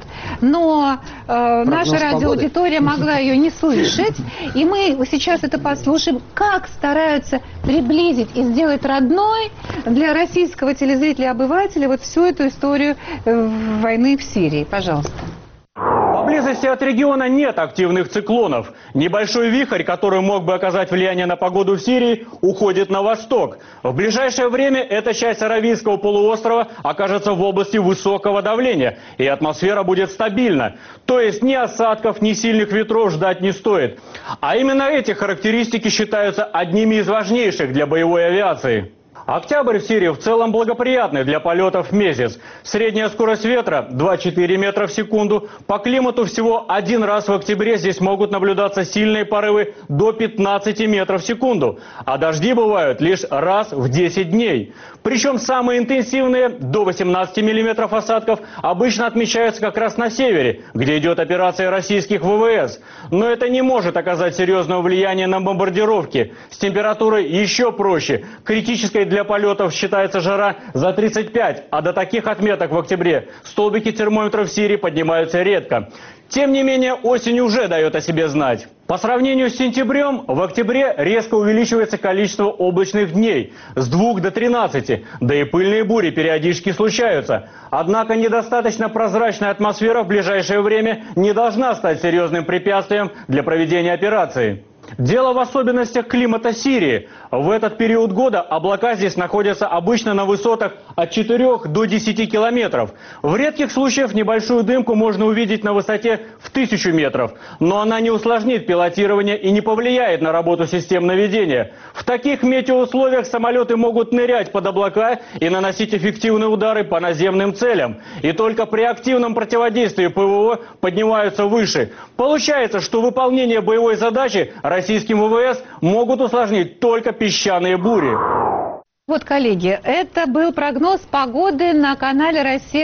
но наша радиоаудитория могла ее не слышать. И мы сейчас это послушаем, как стараются приблизить и сделать родной для российского телезрителя и обывателя вот всю эту историю войны в Сирии. Пожалуйста. Поблизости от региона нет активных циклонов. Небольшой вихрь, который мог бы оказать влияние на погоду в Сирии, уходит на восток. В ближайшее время эта часть Аравийского полуострова окажется в области высокого давления, и атмосфера будет стабильна. То есть ни осадков, ни сильных ветров ждать не стоит. А именно эти характеристики считаются одними из важнейших для боевой авиации. Октябрь в Сирии в целом благоприятный для полетов месяц. Средняя скорость ветра 2-4 метра в секунду. По климату всего один раз в октябре здесь могут наблюдаться сильные порывы до 15 метров в секунду. А дожди бывают лишь раз в 10 дней. Причем самые интенсивные, до 18 миллиметров осадков, обычно отмечаются как раз на севере, где идет операция российских ВВС. Но это не может оказать серьезного влияния на бомбардировки. С температурой еще проще. Критической для полетов считается жара за 35, а до таких отметок в октябре столбики термометров в Сирии поднимаются редко. Тем не менее, осень уже дает о себе знать. По сравнению с сентябрем, в октябре резко увеличивается количество облачных дней с 2 до 13, да и пыльные бури периодически случаются. Однако недостаточно прозрачная атмосфера в ближайшее время не должна стать серьезным препятствием для проведения операции. Дело в особенностях климата Сирии. В этот период года облака здесь находятся обычно на высотах от 4 до 10 километров. В редких случаях небольшую дымку можно увидеть на высоте в 1000 метров. Но она не усложнит пилотирование и не повлияет на работу систем наведения. В таких метеоусловиях самолеты могут нырять под облака и наносить эффективные удары по наземным целям. И только при активном противодействии ПВО поднимаются выше. Получается, что выполнение боевой задачи российским ВВС могут усложнить только песчаные бури. Вот, коллеги, это был прогноз погоды на канале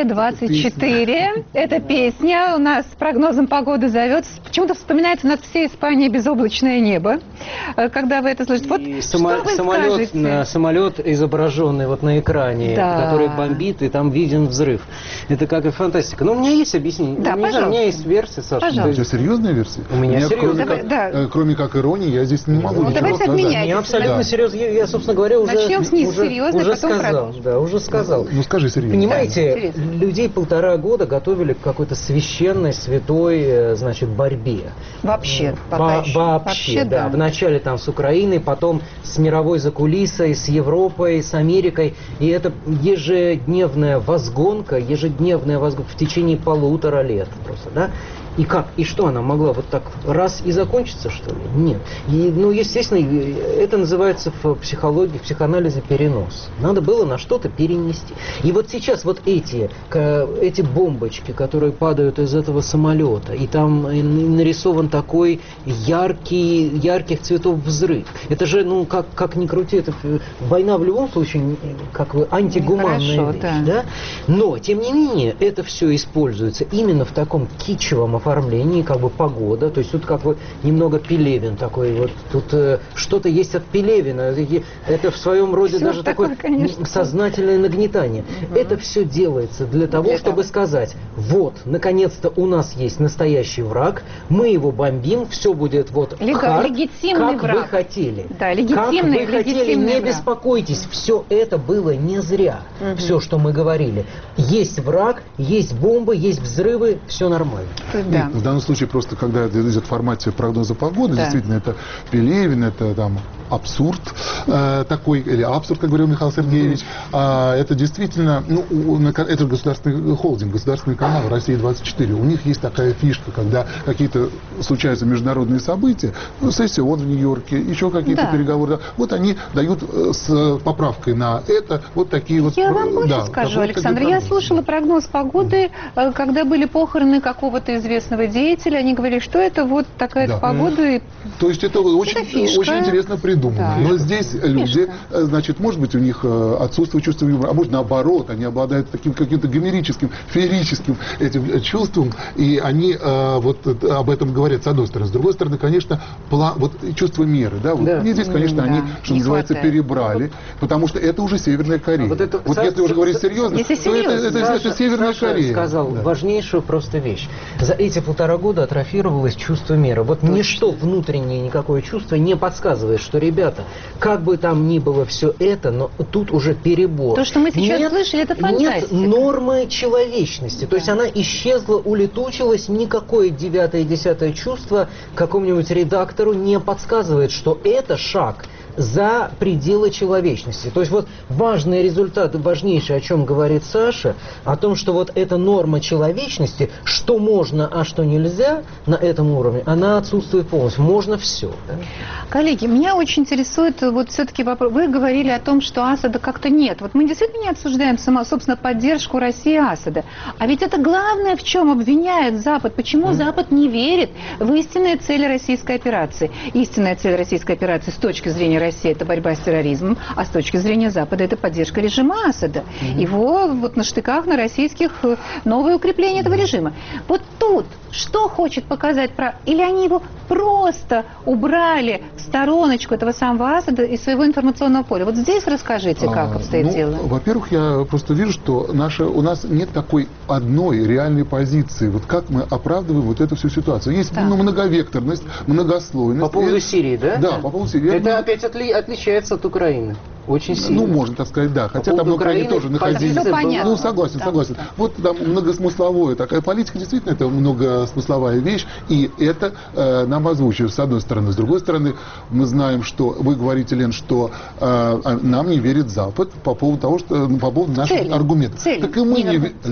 «Россия-24». Это песня у нас с прогнозом погоды зовется. Почему-то вспоминается над всей Испанией безоблачное небо, когда вы это слышите. Вот что вы скажете? Самолет, изображенный вот на экране, да, который бомбит, и там виден взрыв. Это как и фантастика. Но у меня есть объяснение. Да, пожалуйста. У меня есть версия, Саша. У тебя серьезная версия? У меня серьезная. Кроме как иронии, я здесь не могу ничего сказать. Я абсолютно серьезно. Я, собственно говоря, уже сказал. Ну скажи серьезно. Понимаете, людей 1,5 года готовили к какой-то священной, святой, значит, борьбе. Вообще, Вообще, да. Вначале там с Украиной, потом с мировой закулисой, с Европой, с Америкой. И это ежедневная возгонка в течение 1,5 лет просто, да? И как? И что, она могла вот так раз и закончиться, что ли? Нет. И, ну, естественно, это называется в психологии, в психоанализе перенос. Надо было на что-то перенести. И вот сейчас вот эти бомбочки, которые падают из этого самолета, и там нарисован такой ярких цветов взрыв. Это же, ну, как ни крути, это война в любом случае как бы антигуманная вещь, да? Но, тем не менее, это все используется именно в таком кичевом оформлении, как бы погода, то есть тут как бы немного Пелевин такой, вот тут что-то есть от Пелевина, это в своем роде все даже такое сознательное нагнетание. Это все делается для того, чтобы сказать, вот, наконец-то у нас есть настоящий враг, мы его бомбим, все будет вот как вы хотели. Да, легитимный, как вы хотели, не беспокойтесь, все это было не зря, все, что мы говорили. Есть враг, есть бомбы, есть взрывы, все нормально. Да. В данном случае просто, когда идет в формате прогноза погоды, действительно, это Пелевин, это там абсурд такой, или абсурд, как говорил Михаил Сергеевич. Это действительно, это государственный холдинг, государственный канал «Россия-24». У них есть такая фишка, когда какие-то случаются международные события, сессия ООН в Нью-Йорке, еще какие-то переговоры. Вот они дают с поправкой на это вот такие вот... Я вам больше скажу, Александр. Я слушала прогноз погоды, когда были похороны какого-то известного деятеля. Они говорили, что это вот такая погода. То есть это очень интересно придумано. придумано. Но здесь люди, значит, может быть, у них отсутствует чувство юмора, а может, наоборот, они обладают таким каким-то гомерическим, феерическим этим чувством, и они вот об этом говорят, с одной стороны. С другой стороны, конечно, вот чувство меры, да, вот мне здесь, конечно, они, что называется, перебрали, потому что это уже Северная Корея. Вот если уже говорить серьезно, то это Северная Корея. Сказал важнейшую просто вещь. За эти 1,5 года атрофировалось чувство меры. Вот ничто внутреннее, никакое чувство не подсказывает, что, ребята, как бы там ни было все это, но тут уже перебор. То, что мы сейчас слышали, это фантастика. Нет нормы человечности. То есть она исчезла, улетучилась, никакое 9-е и 10-е чувство какому-нибудь редактору не подсказывает, что это шаг за пределы человечности. То есть вот важный результат, важнейший, о чем говорит Саша, о том, что вот эта норма человечности, что можно, а что нельзя на этом уровне, она отсутствует полностью. Можно все. Да? Коллеги, меня очень интересует вот все-таки вопрос. Вы говорили о том, что Асада как-то нет. Вот мы действительно не обсуждаем собственно, поддержку России Асада. А ведь это главное, в чем обвиняет Запад. Почему Запад не верит в истинные цели российской операции? Истинная цель российской операции с точки зрения России — это борьба с терроризмом, а с точки зрения Запада — это поддержка режима Асада. Его вот на штыках, на российских, новое укрепление этого режима. Вот тут что хочет показать или они его просто убрали в стороночку, этого самого Асада, из своего информационного поля? Вот здесь расскажите, как обстоит дело. Во-первых, я просто вижу, что у нас нет такой одной реальной позиции. Вот как мы оправдываем вот эту всю ситуацию. Есть многовекторность, многослойность. По поводу Сирии, да? Да, по поводу Сирии. Это опять отличается от Украины. Очень сильно. Ну, можно так сказать, да. Хотя там на Украине тоже находились. Ну, согласен. Вот там многосмысловое. Такая политика действительно это многосмысловая вещь. И это нам озвучивают с одной стороны. С другой стороны, мы знаем, что вы говорите, Лен, что нам не верит Запад по поводу того, что по поводу наших аргументов. Так и мы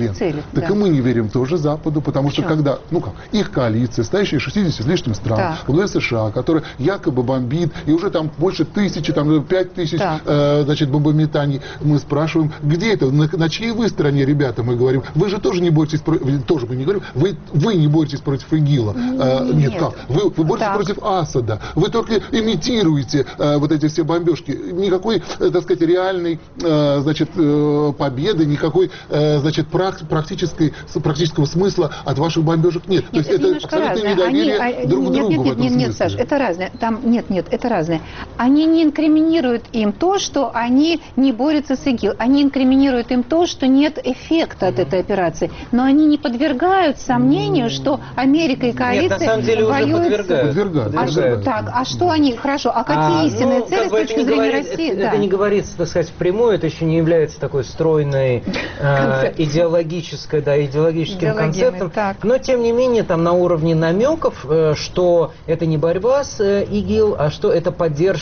не верим тоже Западу, потому что когда, их коалиция, стоящая 60 с лишним стран, в США, которая якобы бомбит, и уже там больше 1000, там 5000 значит, бомбометаний, мы спрашиваем, где это, на чьей вы стороне, ребята, мы говорим, вы же тоже не боретесь, тоже мы не говорим, вы не боретесь против ИГИЛа. Нет, как? Вы боретесь против Асада. Вы только имитируете вот эти все бомбежки. Никакой, так сказать, реальной, значит, победы, никакой, значит, практического смысла от ваших бомбежек нет. То есть это абсолютное недоверие друг к другу в этом смысле. Нет, Саш, это разное. Там, нет, это разное. Они не инкриминируют им то, что они не борются с ИГИЛ. Они инкриминируют им то, что нет эффекта от этой операции. Но они не подвергают сомнению, что Америка и коалиция воюют. Подвергают. А что они, хорошо, а какие истинные цели с точки зрения России? Это не говорится, так сказать, впрямую, это еще не является такой стройной идеологическим концептом. Но, тем не менее, там на уровне намеков, что это не борьба с ИГИЛ, а что это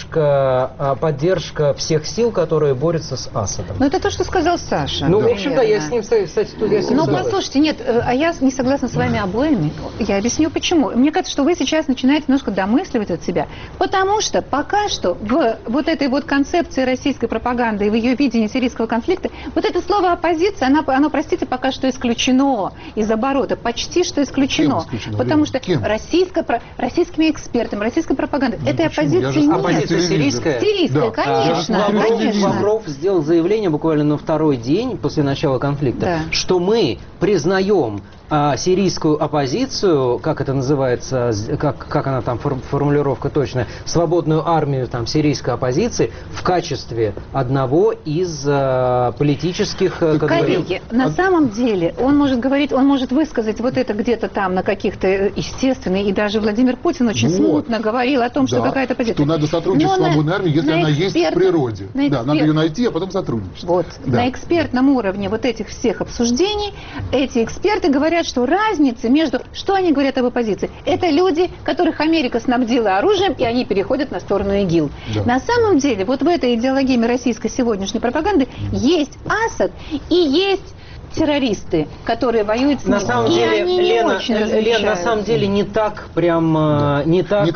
поддержка всех сил, которые борются с Асадом. Ну, это то, что сказал Саша. Ну, в общем, да, я с ним, кстати, тут я с ним согласен. Послушайте, нет, а я не согласна с вами обоими. Я объясню, почему. Мне кажется, что вы сейчас начинаете немножко домысливать от себя. Потому что пока что в вот этой вот концепции российской пропаганды и в ее видении сирийского конфликта, вот это слово оппозиция, оно, простите, пока что исключено из оборота. Почти что исключено. Потому что российскими экспертами, российской пропагандой этой оппозиции нет. Оппозиция сирийская? Сирийская, конечно. Лавров сделал заявление буквально на второй день после начала конфликта, что мы признаем сирийскую оппозицию, как это называется, как она там, формулировка точная, свободную армию там, сирийской оппозиции в качестве одного из политических... Коллеги, на самом деле он может говорить, он может высказать вот это где-то там на каких-то естественных, и даже Владимир Путин очень смутно говорил о том, что какая-то позиция. Что надо сотрудничать с свободной армией, если она есть в природе. Надо ее найти, а потом сотрудничать. Вот. На экспертном уровне вот этих всех обсуждений эти эксперты говорят, что разница между... Что они говорят об оппозиции? Это люди, которых Америка снабдила оружием, и они переходят на сторону ИГИЛ. Да. На самом деле, вот в этой идеологии российской сегодняшней пропаганды есть Асад и есть террористы, которые воюют с ним. На самом деле, Лена, на самом деле не так прям, не так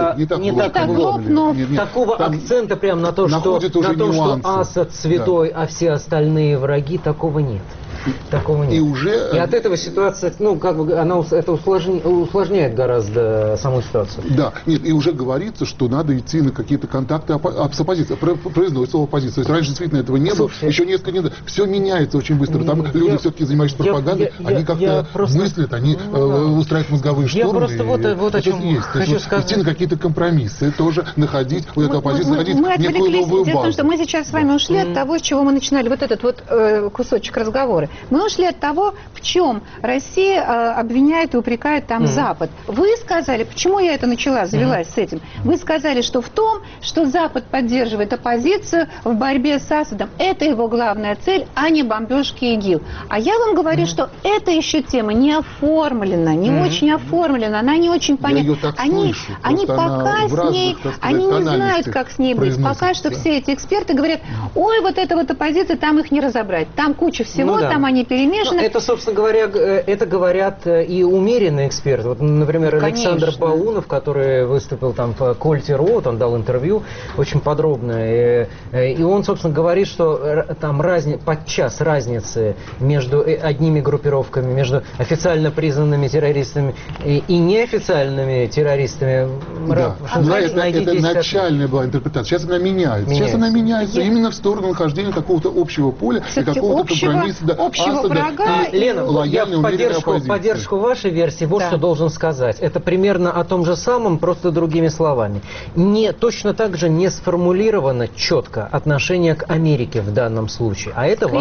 такого акцента прям на то, что Асад святой, а все остальные враги, такого нет. такого нет. И от этого ситуация, ну, как бы, это усложняет гораздо саму ситуацию. Да, нет, и уже говорится, что надо идти на какие-то контакты с оппозицией. Произносит слово оппозиция. То есть раньше действительно этого не было, еще несколько лет. Все меняется очень быстро. Там люди все-таки занимаются пропагандой, они как-то мыслят, они устраивают мозговые штурмы. Я просто вот о чем хочу сказать. Идти на какие-то компромиссы, тоже находить вот эту оппозицию, находить некую новую базу. Дело в том, что мы сейчас с вами ушли от того, с чего мы начинали вот этот вот кусочек разговора. Мы ушли от того, в чем Россия обвиняет и упрекает там Запад. Вы сказали, почему я это начала, завелась с этим? Вы сказали, что в том, что Запад поддерживает оппозицию в борьбе с Асадом. Это его главная цель, а не бомбежки ИГИЛ. А я вам говорю, что эта еще тема не оформлена, не очень оформлена, она не очень понятна. Они пока с ней, они не знают, как с ней быть. Пока что все эти эксперты говорят, ой, вот эта вот оппозиция, там их не разобрать. Там куча всего, там они перемешаны. Это, собственно говоря, это говорят и умеренные эксперты. Вот, например, Александр Паунов, который выступил там в Кольте.ру, он дал интервью очень подробное. И он, собственно, говорит, что там подчас разницы между одними группировками, между официально признанными террористами и неофициальными террористами. Да. Это начальная была интерпретация. Сейчас она меняется. Сейчас она меняется именно в сторону нахождения какого-то общего поля и какого-то компромисса. Общего врага. Лена, я в поддержку вашей версии вот что должен сказать. Это примерно о том же самом, просто другими словами. Точно так же не сформулировано четко отношение к Америке в данном случае. А это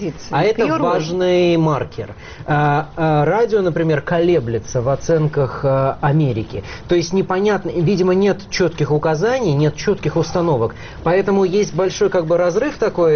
важный маркер. Радио, например, колеблется в оценках Америки. То есть непонятно, видимо, нет четких указаний, нет четких установок. Поэтому есть большой как бы разрыв такой,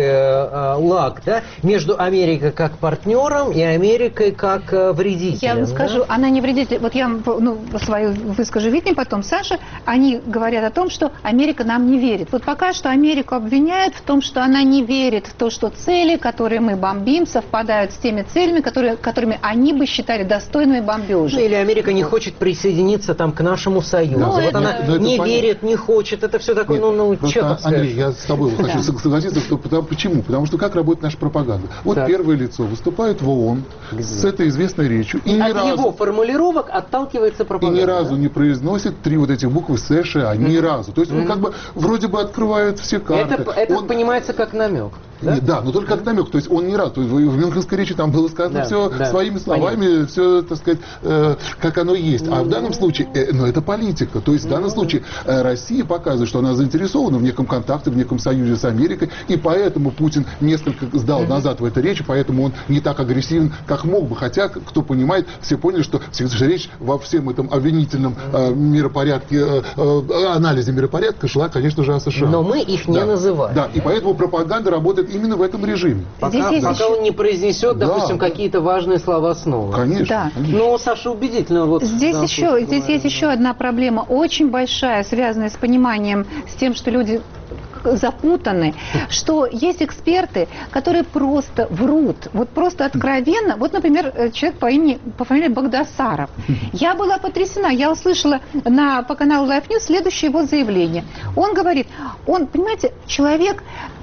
лаг, да, между Америкой как партнером и Америкой как вредителем. Я вам скажу, она не вредитель. Вот я свою выскажу виднее потом. Саша, они говорят о том, что Америка нам не верит. Вот пока что Америку обвиняют в том, что она не верит в то, что цели, которые мы бомбим, совпадают с теми целями, которыми они бы считали достойными бомбежек. Или Америка не хочет присоединиться там к нашему союзу. Вот она не верит, не хочет. Это все такое, Андрей, я с тобой хочу согласиться, что почему? Потому что как работает наша пропаганда? Вот первое лицо выступает в ООН с этой известной речью. И от его формулировок отталкивается пропаганда. И ни разу не произносит 3 вот этих буквы США. Ни разу. То есть он как бы вроде бы открывает все карты. Это понимается как намек. Да, но только как намек. То есть он не раз. То есть в Мюнхенской речи там было сказано все своими словами, все, так сказать, как оно есть. А в данном случае, это политика. То есть в данном случае Россия показывает, что она заинтересована в неком контакте, в неком союзе с Америкой. И поэтому Путин несколько сдал назад в этой речи, поэтому он не так агрессивен, как мог бы. Хотя, кто понимает, все поняли, что речь во всем этом обвинительном миропорядке, анализе миропорядка шла, конечно же, о США. Но мы их не называем. Да, и поэтому пропаганда работает именно в этом режиме. Пока он не произнесет, допустим, какие-то важные слова снова. Конечно. Но Саша убедительно. Здесь есть еще одна проблема, очень большая, связанная с пониманием, с тем, что люди запутаны, что есть эксперты, которые просто врут, вот просто откровенно. Вот, например, человек по фамилии Багдасаров. Я была потрясена, я услышала по каналу Life News следующее его заявление. Он говорит, понимаете, человек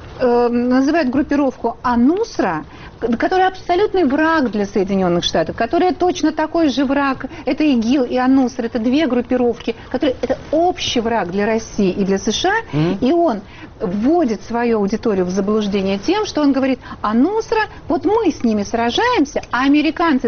называет группировку Ан-Нусра, которая абсолютный враг для Соединенных Штатов, которая точно такой же враг, это ИГИЛ и Ан-Нусра, это 2 группировки, которые это общий враг для России и для США, и он вводит свою аудиторию в заблуждение тем, что он говорит, Ан-Нусра, вот мы с ними сражаемся, а американцы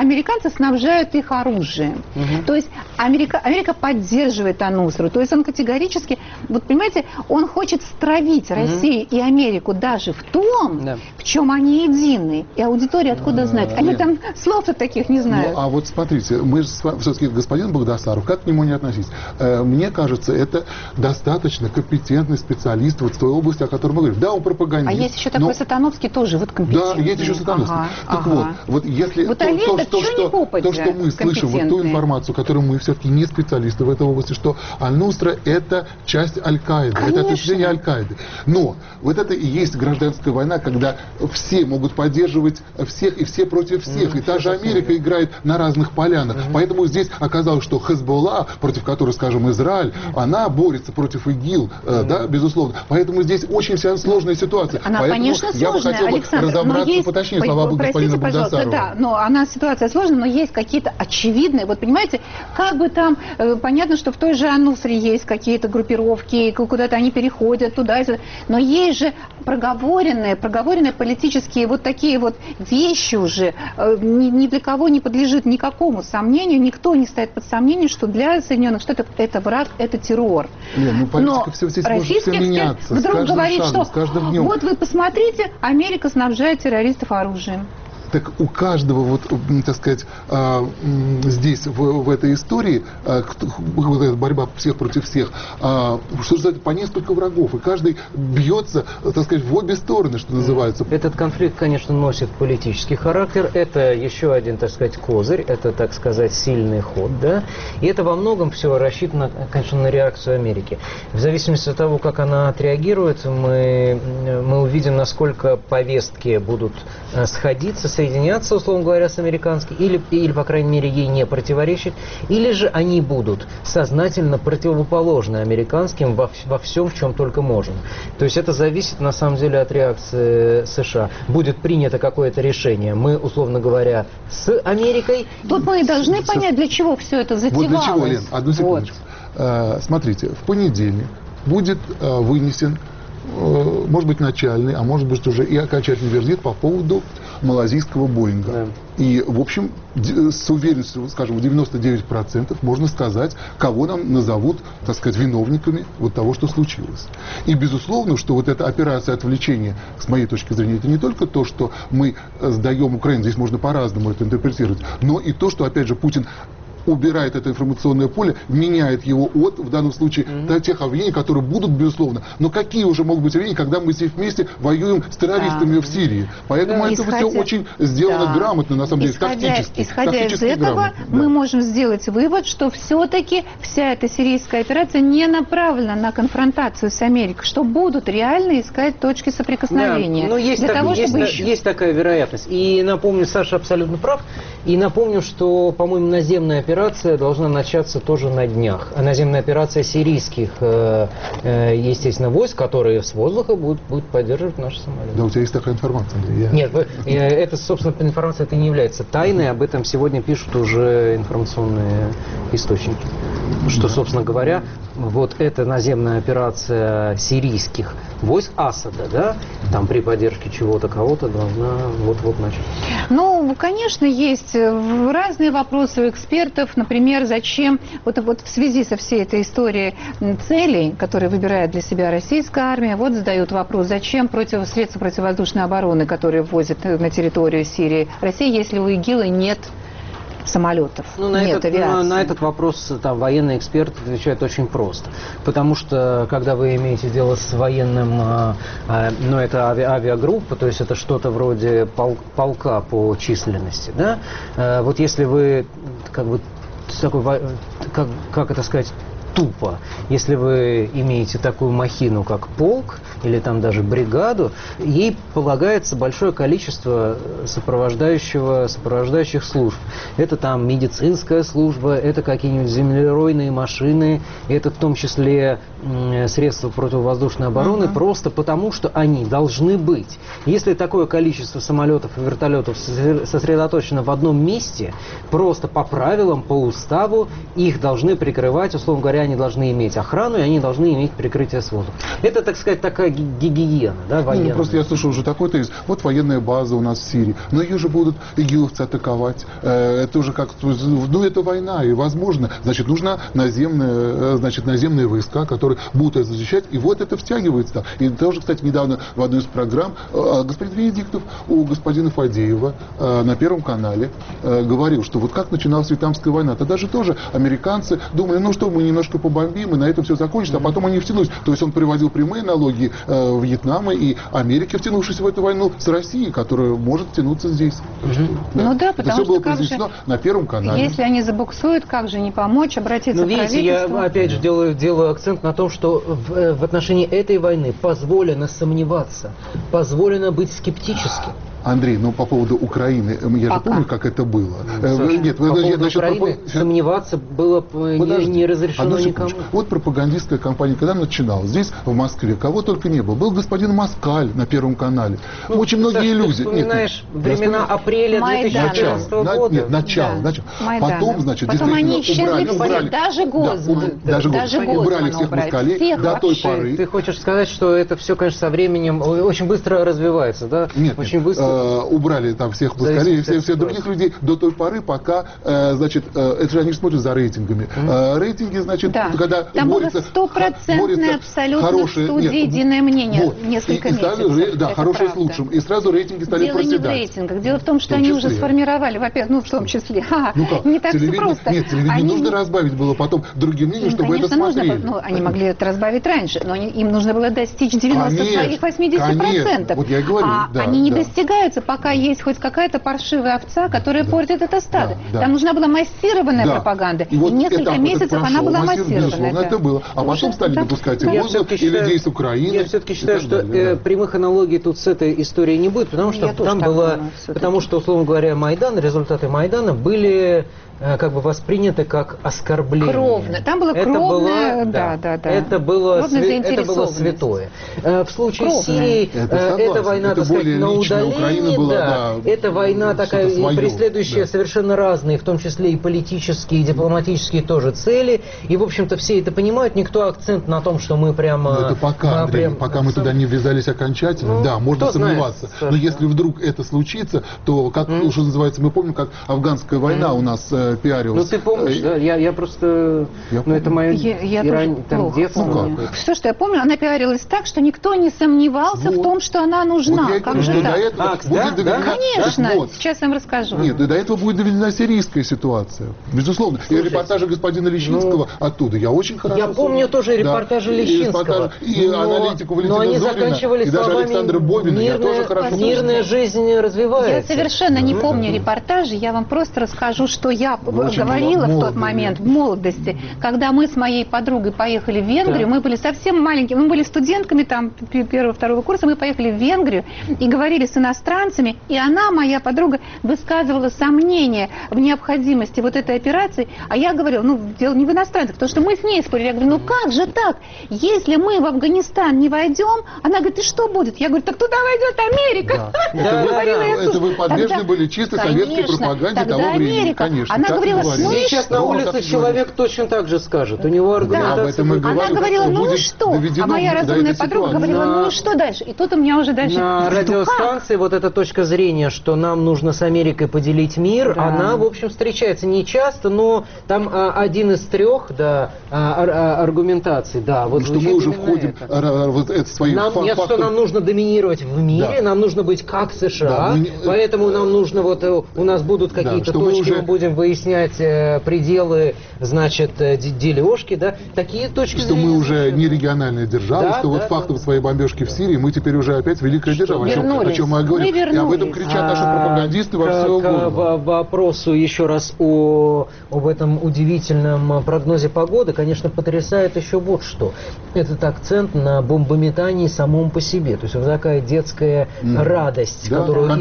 снабжают их оружием. То есть Америка поддерживает Ан-Нусру, то есть он категорически, вот понимаете, он хочет стравить Россию и Америку даже в том, в чем они едины. И аудитория откуда знает? Они там слов-то таких не знают. А вот смотрите, мы же все-таки господин Багдасаров, как к нему не относись? Мне кажется, это достаточно компетентный специалист вот в той области, о которой мы говорим. Да, он пропагандист. А есть еще такой Сатановский тоже вот компетентный. Да, есть еще Сатановский. Вот если вот то, что мы слышим, вот ту информацию, которую мы все-таки не специалисты в этой области, что Аль-Нусра это часть Аль-Каиды, это ответвление Аль-Каиды. Но вот это и есть гражданская война, когда все могут поддерживать всех и все против всех. И та же Америка играет на разных полянах. Поэтому здесь оказалось, что Хезболла, против которой, скажем, Израиль, она борется против ИГИЛ, да, безусловно. Поэтому здесь очень вся сложная ситуация. Она, поэтому конечно, я бы сложная, хотел Александр, разобраться поточнее слова господина Багдасарова. Да, но она ситуация сложная, но есть какие-то очевидные. Вот понимаете, как бы там, понятно, что в той же Ан-Нусре есть какие-то группировки, куда-то они переходят туда и сюда. Но есть же проговоренные политические вот такие вот вещи уже. Ни для кого не подлежит никакому сомнению, никто не ставит под сомнение, что для Соединенных Штатов это враг, это террор. Ну, политика все здесь может все меняться. Вдруг говорит, шагом, что вот вы посмотрите, Америка снабжает террористов оружием. Так у каждого, вот, так сказать, здесь, в этой истории, вот эта борьба всех против всех, что же по несколько врагов, и каждый бьется, так сказать, в обе стороны, что называется. Этот конфликт, конечно, носит политический характер, это еще один, так сказать, козырь, это, так сказать, сильный ход, да, и это во многом все рассчитано, конечно, на реакцию Америки. В зависимости от того, как она отреагирует, мы увидим, насколько повестки будут сходиться, соединяться, условно говоря, с американской, или, по крайней мере, ей не противоречить, или же они будут сознательно противоположны американским во всем, в чем только можно. То есть это зависит, на самом деле, от реакции США. Будет принято какое-то решение, мы, условно говоря, с Америкой... Тут мы и должны понять, для чего все это затевалось. Вот для чего, Лен, одну секундочку. Вот. Смотрите, в понедельник будет вынесен, может быть, начальный, а может быть, уже и окончательный вердикт по поводу малазийского Боинга. Да. И, в общем, с уверенностью, скажем, в 99% можно сказать, кого нам назовут, так сказать, виновниками вот того, что случилось. И, безусловно, что вот эта операция отвлечения, с моей точки зрения, это не только то, что мы сдаем Украину, здесь можно по-разному это интерпретировать, но и то, что, опять же, Путин убирает это информационное поле, меняет его от, в данном случае, до тех обвинений, которые будут, безусловно. Но какие уже могут быть обвинения, когда мы все вместе воюем с террористами в Сирии? Поэтому это все очень сделано грамотно, на самом деле, тактически. Исходя из этого, мы можем сделать вывод, что все-таки вся эта сирийская операция не направлена на конфронтацию с Америкой, что будут реально искать точки соприкосновения. Да, но есть такая вероятность. И напомню, Саша абсолютно прав, и напомню, что, по-моему, наземная операция должна начаться тоже на днях. Наземная операция сирийских, естественно, войск, которые с воздуха будут поддерживать наши самолеты. Да, у тебя есть такая информация, Андрей? Нет, эта, собственно, информация это не является тайной, об этом сегодня пишут уже информационные источники. Что, собственно говоря, вот эта наземная операция сирийских войск Асада, да, там при поддержке чего-то, кого-то должна вот-вот начать. Ну, конечно, есть разные вопросы у экспертов. Например, зачем, вот в связи со всей этой историей целей, которые выбирает для себя российская армия, вот задают вопрос, зачем средства противовоздушной обороны, которые ввозят на территорию Сирии России, если у ИГИЛа нет самолетов, нет авиации. На этот вопрос там военный эксперт отвечает очень просто. Потому что, когда вы имеете дело с военным, это авиагруппа, то есть это что-то вроде полка по численности, да? Вот если вы, как это сказать, тупо, если вы имеете такую махину, как полк, или там даже бригаду, ей полагается большое количество сопровождающих служб. Это там медицинская служба, это какие-нибудь землеройные машины, это в том числе средства противовоздушной обороны, просто потому, что они должны быть. Если такое количество самолетов и вертолетов сосредоточено в одном месте, просто по правилам, по уставу, их должны прикрывать, условно говоря, они должны иметь охрану, и они должны иметь прикрытие с воздуха. Это, так сказать, такая гигиена, да, военная. Просто я слышал уже такой тезис. Вот военная база у нас в Сирии, но ее же будут игиловцы атаковать. Это уже как, это война, и возможно, значит, нужна наземные войска, которые будут это защищать, и вот это втягивается. И тоже, кстати, недавно в одной из программ господин Венедиктов у господина Фадеева на Первом канале говорил, что вот как начиналась Вьетнамская война, тогда же тоже американцы думали, ну что, мы немножко побомбим, и на этом все закончится, а потом они втянулись. То есть он приводил прямые аналогии Вьетнама и Америки, втянувшись в эту войну с Россией, которая может втянуться здесь. Ну да, потому это все что было произнесено на Первом канале. Если они забуксуют, как же не помочь, обратиться к правительству? Видите, я опять же делаю акцент на том, что в отношении этой войны позволено сомневаться, позволено быть скептическим. Андрей, ну по поводу Украины, я же помню, как это было. Нет, по поводу Украины сомневаться было не разрешено никому. Вот пропагандистская кампания, когда начиналась, здесь, в Москве, кого только не было. Был господин Москаль на Первом канале. Ну, очень многие люди. Ты вспоминаешь времена апреля 2014 года? Нет, начало. Потом, значит, потом они исчезли, даже Гозман убрали всех москалей до той поры. Ты хочешь сказать, что это все, конечно, со временем очень быстро развивается, да? Нет, очень быстро. Убрали там всех москалей и всех других людей до той поры, пока, значит, это же они смотрят за рейтингами. Рейтинги, значит, когда там было стопроцентное абсолютно в студии единое мнение несколько месяцев. Да, хорошее с лучшим. И сразу рейтинги стали проседать. Дело не в рейтингах. Дело в том, что они уже сформировали, во-первых, в том числе. Не так все просто. Нет, телевидение нужно разбавить было потом другим мнением, чтобы это смотрели. Они могли это разбавить раньше, но им нужно было достичь 90 своих 80%. Вот я и говорю. Они не достигаются, пока есть хоть какая-то паршивая овца, которая портит это стадо. Там нужна была массированная пропаганда. И несколько месяцев она была массированная. Безусловно, это было. А потом стали допускать и воздух, и людей с Украины. Я все-таки считаю, что прямых аналогий тут с этой историей не будет, потому что там было, потому что, условно говоря, Майдан, результаты Майдана были как бы восприняты как оскорбление. Кровно. Там было кровное, это было святое. В случае Сирии эта война, так сказать, на удалении, это война такая, преследующая совершенно разные, в том числе и политические, и дипломатические тоже цели. И, в общем-то, все это понимают. Никто акцент на том, что мы прямо... Это пока, Андрей, пока мы туда не ввязались окончательно, да, можно сомневаться. Но если вдруг это случится, то, как уже называется, мы помним, как афганская война у нас пиарилась. Ну, ты помнишь, да? Я просто... Ну, это мое детство. Все, что я помню, она пиарилась так, что никто не сомневался в том, что она нужна. Вот как же так? Конечно, сейчас я вам расскажу. Нет, до этого будет доведена сирийская ситуация. Безусловно. И репортажи господина Лещинского оттуда. Я очень хорошо помню. Я помню тоже репортажи Лещинского. И аналитику Валентина Зорина, заканчивались и даже Александра Бобина. Я тоже хорошо мирная жизнь развивается. Я совершенно не помню репортажи. Я вам просто расскажу, что я говорила в тот момент, в молодости, когда мы с моей подругой поехали в Венгрию. Мы были совсем маленькими. Мы были студентками там первого-второго курса. Мы поехали в Венгрию и говорили с иностранцами. И она, моя подруга, высказывала сомнения в необходимости вот этой операции. А я говорила, дело не в иностранцах, потому что мы с ней спорили. Я говорю, как же так? Если мы в Афганистан не войдем, она говорит, и что будет? Я говорю, так туда войдет Америка. Это вы подвержены были чисто советской пропаганде того времени. Конечно. Она говорила, сейчас на улице человек точно так же скажет. У него аргументация. Она говорила, и что? А моя разумная подруга говорила, и что дальше? И тут у меня уже дальше... На радиостанции вот эта точка зрения, что нам нужно с Америкой поделить мир, она, в общем, встречается не часто, но там один из трех аргументаций. Да, вот что мы уже входим в свои факты. Нет, что нам нужно доминировать в мире, нам нужно быть как США, поэтому нам нужно, у нас будут какие-то точки, мы будем выяснять пределы, значит, дележки, да, такие точки зрения. Что мы уже не региональная держава, что вот фактом своей бомбежки в Сирии мы теперь уже опять великая держава, о чем мы говорим. И об этом кричат наши пропагандисты во всю голову. К вопросу еще раз об этом удивительном прогнозе погоды, конечно, потрясает еще вот что. Этот акцент на бомбометании самом по себе. То есть вот такая детская радость, которую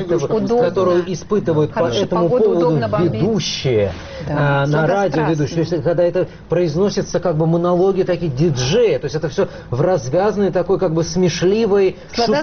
испытывают по этому поводу ведущие на радио ведущие. То есть когда это произносится как бы монологи такие диджея, то есть это все в развязанной такой как бы смешливой,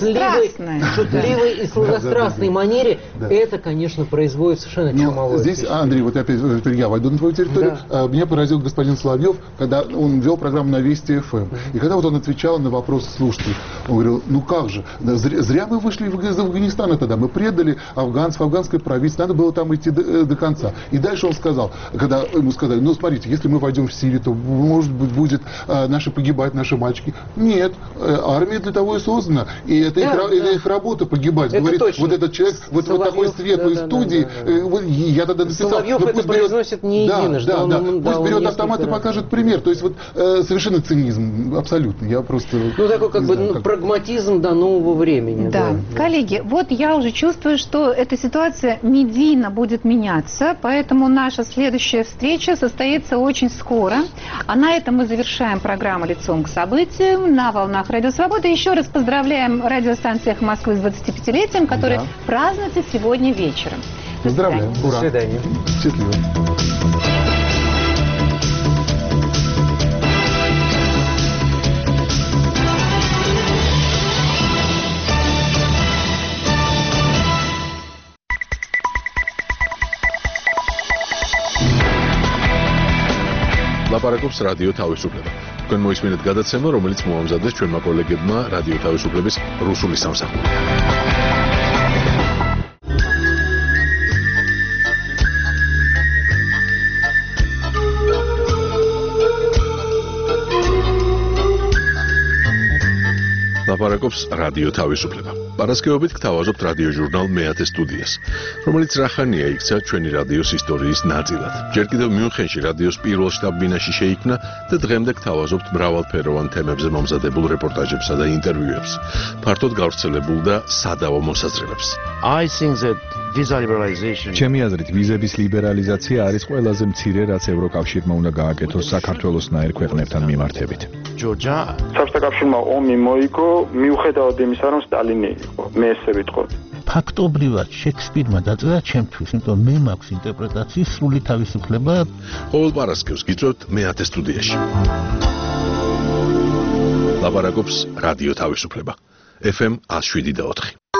шутливой и сладострастной манере, это, конечно, производит совершенно чумовое. Здесь, Андрей, вот опять я войду на твою территорию, меня поразил господин Соловьев, когда он вел программу на Вести ФМ. И когда вот он отвечал на вопросы слушателей, он говорил, как же, зря мы вышли из Афганистана тогда, мы предали афганцев, афганское правительство, надо было там идти до конца. И дальше он сказал, когда ему сказали, смотрите, если мы войдем в Сирию, то, может быть, будет погибать наши мальчики. Нет, армия для того и создана, и это их работа погибать. Говорит, точно. Вот этот человек, вот такой светлой студии, я тогда написал, Соловьев это произносит не единожды. Пусть берет автомат и покажет пример. То есть вот совершенно цинизм, абсолютно. Я просто... такой как бы прагматизм до нового времени. Да. Коллеги, вот я уже чувствую, что эта ситуация медийно будет меняться, поэтому поэтому наша следующая встреча состоится очень скоро. А на этом мы завершаем программу «Лицом к событиям» на волнах Радио Свобода. Еще раз поздравляем радиостанцию «Эхо Москвы» с 25-летием, которое празднуется сегодня вечером. Поздравляем. До свидания. Счастливо. ლაპარაკობს რადიო თავისუფლება. თქვენ მოისმინეთ გადაცემა, რომელიც მოამზადეს ჩვენმა კოლეგებმა რადიო თავისუფლების რუსული სამსახური. ლაპარაკობს რადიო თავისუფლება. პარასკევობით გთავაზობთ რადიო ჟურნალ მეათე სტუდიას, რომელიც რახანია იქცა ჩვენი რადიოს ისტორიის ნაწილად. ჯერ კიდევ მიუნხენში რადიოს პირველ შტაბ-ბინაში შეიქმნა და დღემდე გთავაზობთ მრავალფეროვან თემებზე მომზადებულ რეპორტაჟებსა და ინტერვიუებს, ფართოდ გავრცელებულ და სადავო მოსაზრებებს. ჩემი აზრით, ვიზების ლიბერალიზაცია არის ყველაზე მცირე, რაც ევროკავშირმა უნდა გააკეთოს საქართველოსნაირ ქვეყნებთან მიმართებით. საბჭოთა კავშირმა ომი მოიგო, მიუხედავად იმისა, რომ სტალინი იყო, მე ესე ვიტყოდი. ფაქტობრივად შექსპირმა დაწერა ჩემთვის, იმიტომ მე მაქვს ინტერპრეტაციის სრული თავისუფლება. ყოველ პარასკევს გიწევთ მეათე სტუდიაში. ლაპარაკობს რადიო თავისუფლება. FM 107.4.